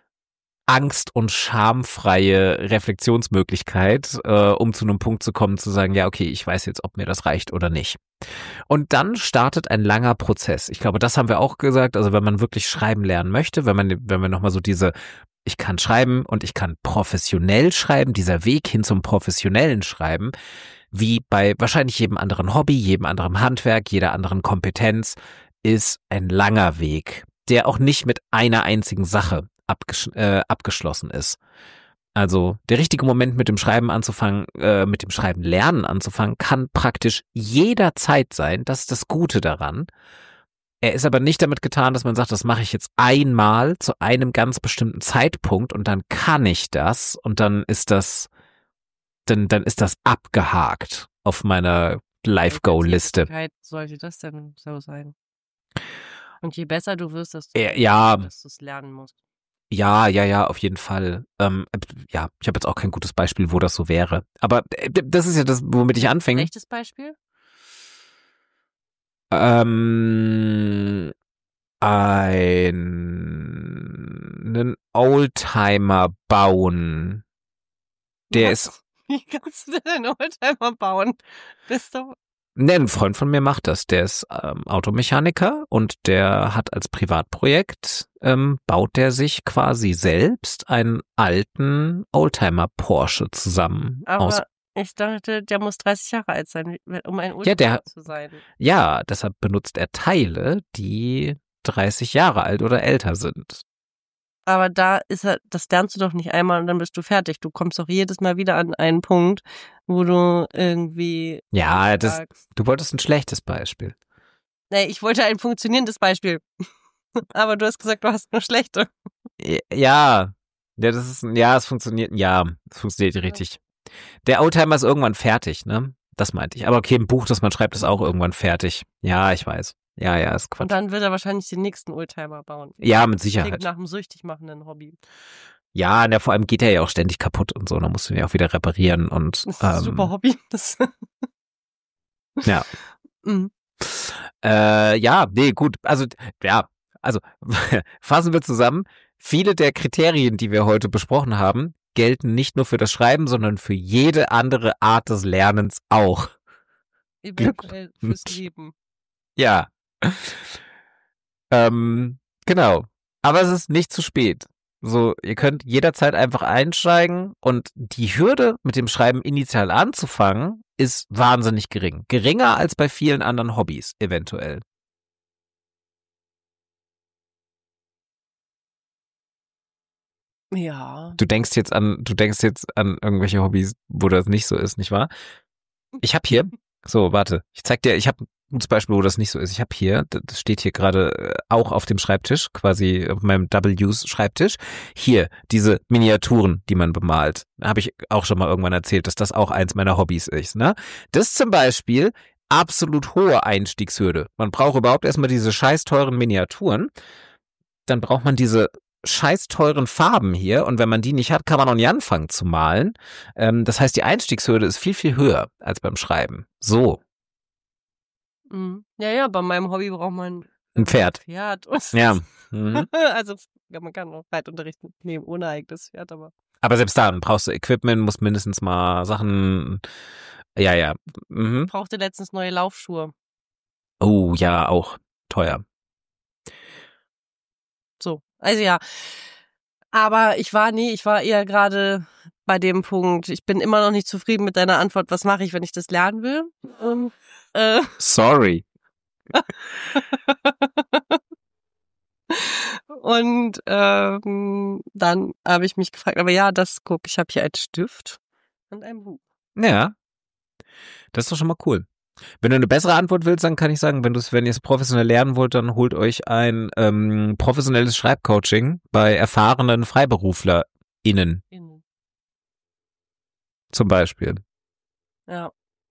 angst- und schamfreie Reflexionsmöglichkeit, äh, um zu einem Punkt zu kommen, zu sagen, ja, okay, ich weiß jetzt, ob mir das reicht oder nicht. Und dann startet ein langer Prozess. Ich glaube, das haben wir auch gesagt. Also wenn man wirklich schreiben lernen möchte, wenn man, wenn wir nochmal so diese, ich kann schreiben und ich kann professionell schreiben, dieser Weg hin zum professionellen Schreiben, wie bei wahrscheinlich jedem anderen Hobby, jedem anderen Handwerk, jeder anderen Kompetenz, ist ein langer Weg, der auch nicht mit einer einzigen Sache abgesch äh, abgeschlossen ist. Also der richtige Moment mit dem Schreiben anzufangen, äh, mit dem Schreiben lernen anzufangen, kann praktisch jederzeit sein. Das ist das Gute daran. Er ist aber nicht damit getan, dass man sagt, das mache ich jetzt einmal zu einem ganz bestimmten Zeitpunkt und dann kann ich das und dann ist das, dann, dann ist das abgehakt auf meiner Live-Go-Liste.
Welche sollte das denn so sein? Und je besser du wirst, desto
Ja, ja,
dass du es lernen musst.
Ja, ja, ja, auf jeden Fall. Ähm, äh, ja, ich habe jetzt auch kein gutes Beispiel, wo das so wäre. Aber äh, das ist ja das, womit ich anfange.
Echtes Beispiel?
Ähm, einen Oldtimer bauen Der
Was?
ist,
Wie kannst du denn einen Oldtimer bauen? Das ist doch.
ne, ein Freund von mir macht das. Der ist ähm, Automechaniker und der hat als Privatprojekt, ähm, baut der sich quasi selbst einen alten Oldtimer Porsche zusammen. aus.
Aber ich dachte, der muss dreißig Jahre alt sein, um ein
Ja, der-
Oldtimer zu sein.
Ja, deshalb benutzt er Teile, die dreißig Jahre alt oder älter sind.
Aber da ist er, das lernst du doch nicht einmal und dann bist du fertig. Du kommst doch jedes Mal wieder an einen Punkt, wo du irgendwie
Ja, das,
sagst,
du wolltest ein schlechtes Beispiel.
nee, ich wollte ein funktionierendes Beispiel. Aber du hast gesagt, du hast nur schlechte.
Ja, ja, das ist, ja, es funktioniert, ja, es funktioniert richtig. Der Oldtimer ist irgendwann fertig, ne? Das meinte ich. Aber okay, ein Buch, das man schreibt, ist auch irgendwann fertig. Ja, ich weiß. Ja, ja, ist
Und
Quatsch.
dann wird er wahrscheinlich den nächsten Oldtimer bauen.
Ja, mit
Klingt
Sicherheit.
nach einem süchtig machenden Hobby.
Ja, na, vor allem geht er ja auch ständig kaputt und so, da musst du ihn ja auch wieder reparieren und,
Das ist ein
ähm,
super Hobby. Das
ja.
Mhm.
Äh, ja, nee, gut. Also, ja, also fassen wir zusammen. Viele der Kriterien, die wir heute besprochen haben, gelten nicht nur für das Schreiben, sondern für jede andere Art des Lernens auch.
Eventuell fürs Leben.
Ja. Ähm, genau. Aber es ist nicht zu spät. So, ihr könnt jederzeit einfach einsteigen und die Hürde, mit dem Schreiben initial anzufangen, ist wahnsinnig gering. Geringer als bei vielen anderen Hobbys, eventuell.
Ja.
Du denkst jetzt an, du denkst jetzt an irgendwelche Hobbys, wo das nicht so ist, nicht wahr? Ich habe hier, so, warte, ich zeig dir, ich habe ein gutes Beispiel, wo das nicht so ist. Ich habe hier, das steht hier gerade äh, auch auf dem Schreibtisch, quasi auf meinem Double-Use-Schreibtisch, hier, diese Miniaturen, die man bemalt. Habe ich auch schon mal irgendwann erzählt, dass das auch eins meiner Hobbys ist, ne? Das zum Beispiel absolut hohe Einstiegshürde. Man braucht überhaupt erstmal diese scheiß teuren Miniaturen. Dann braucht man diese scheiß teuren Farben hier und wenn man die nicht hat, kann man auch nicht anfangen zu malen. Ähm, das heißt, die Einstiegshürde ist viel, viel höher als beim Schreiben. So,
Mhm. Ja, ja, bei meinem Hobby braucht man
ein Pferd.
Pferd. Und
Ja. Mhm.
Also ja, man kann auch Reitunterricht nehmen ohne eigenes Pferd, aber
Aber selbst dann brauchst du Equipment, musst mindestens mal Sachen. Ja, ja. Mhm.
ich brauchte letztens neue Laufschuhe.
Oh, ja, auch teuer.
So, also ja. Aber ich war nie, ich war eher gerade bei dem Punkt, ich bin immer noch nicht zufrieden mit deiner Antwort, was mache ich, wenn ich das lernen will? Ähm, äh,
Sorry.
und ähm, dann habe ich mich gefragt, aber ja, das guck, ich habe hier einen Stift und ein Buch.
Ja. Das ist doch schon mal cool. Wenn du eine bessere Antwort willst, dann kann ich sagen, wenn du es, wenn ihr es professionell lernen wollt, dann holt euch ein ähm, professionelles Schreibcoaching bei erfahrenen FreiberuflerInnen
Innen.
zum Beispiel.
Ja.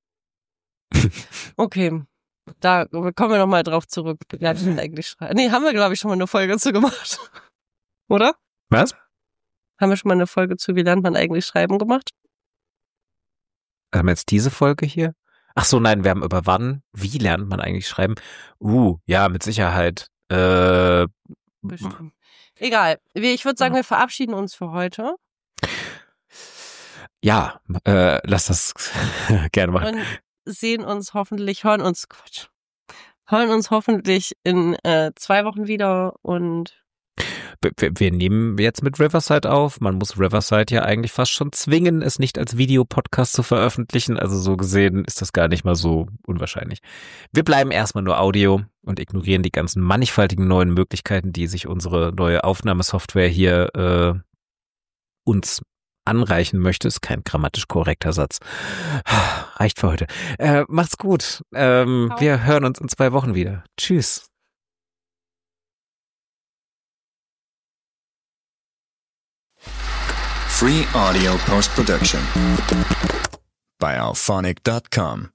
Okay. Da kommen wir nochmal drauf zurück. Wie lernt man eigentlich schreiben? Nee, haben wir, glaube ich, schon mal eine Folge zu gemacht. Oder?
Was?
Haben wir schon mal eine Folge zu, wie lernt man eigentlich schreiben gemacht?
Haben wir jetzt diese Folge hier? Ach so, nein, wir haben über wann, wie lernt man eigentlich schreiben? Uh, ja, mit Sicherheit. Äh,
Bestimmt. Egal. Wir- Ich würde sagen, wir verabschieden uns für heute
ja, äh, lass das gerne machen.
und sehen uns hoffentlich, hören uns, Quatsch, hören uns hoffentlich in äh, zwei Wochen wieder und
Wir, wir- wir nehmen jetzt mit Riverside auf. Man muss Riverside ja eigentlich fast schon zwingen, es nicht als Videopodcast zu veröffentlichen. Also so gesehen ist das gar nicht mal so unwahrscheinlich. Wir bleiben erstmal nur Audio und ignorieren die ganzen mannigfaltigen neuen Möglichkeiten, die sich unsere neue Aufnahmesoftware hier äh, uns anreichen möchte. Ist kein grammatisch korrekter Satz. Reicht für heute. Äh, macht's gut. Ähm,
Ciao.
wir hören uns in zwei Wochen wieder. Tschüss.
Free audio post production by alphonic dot com.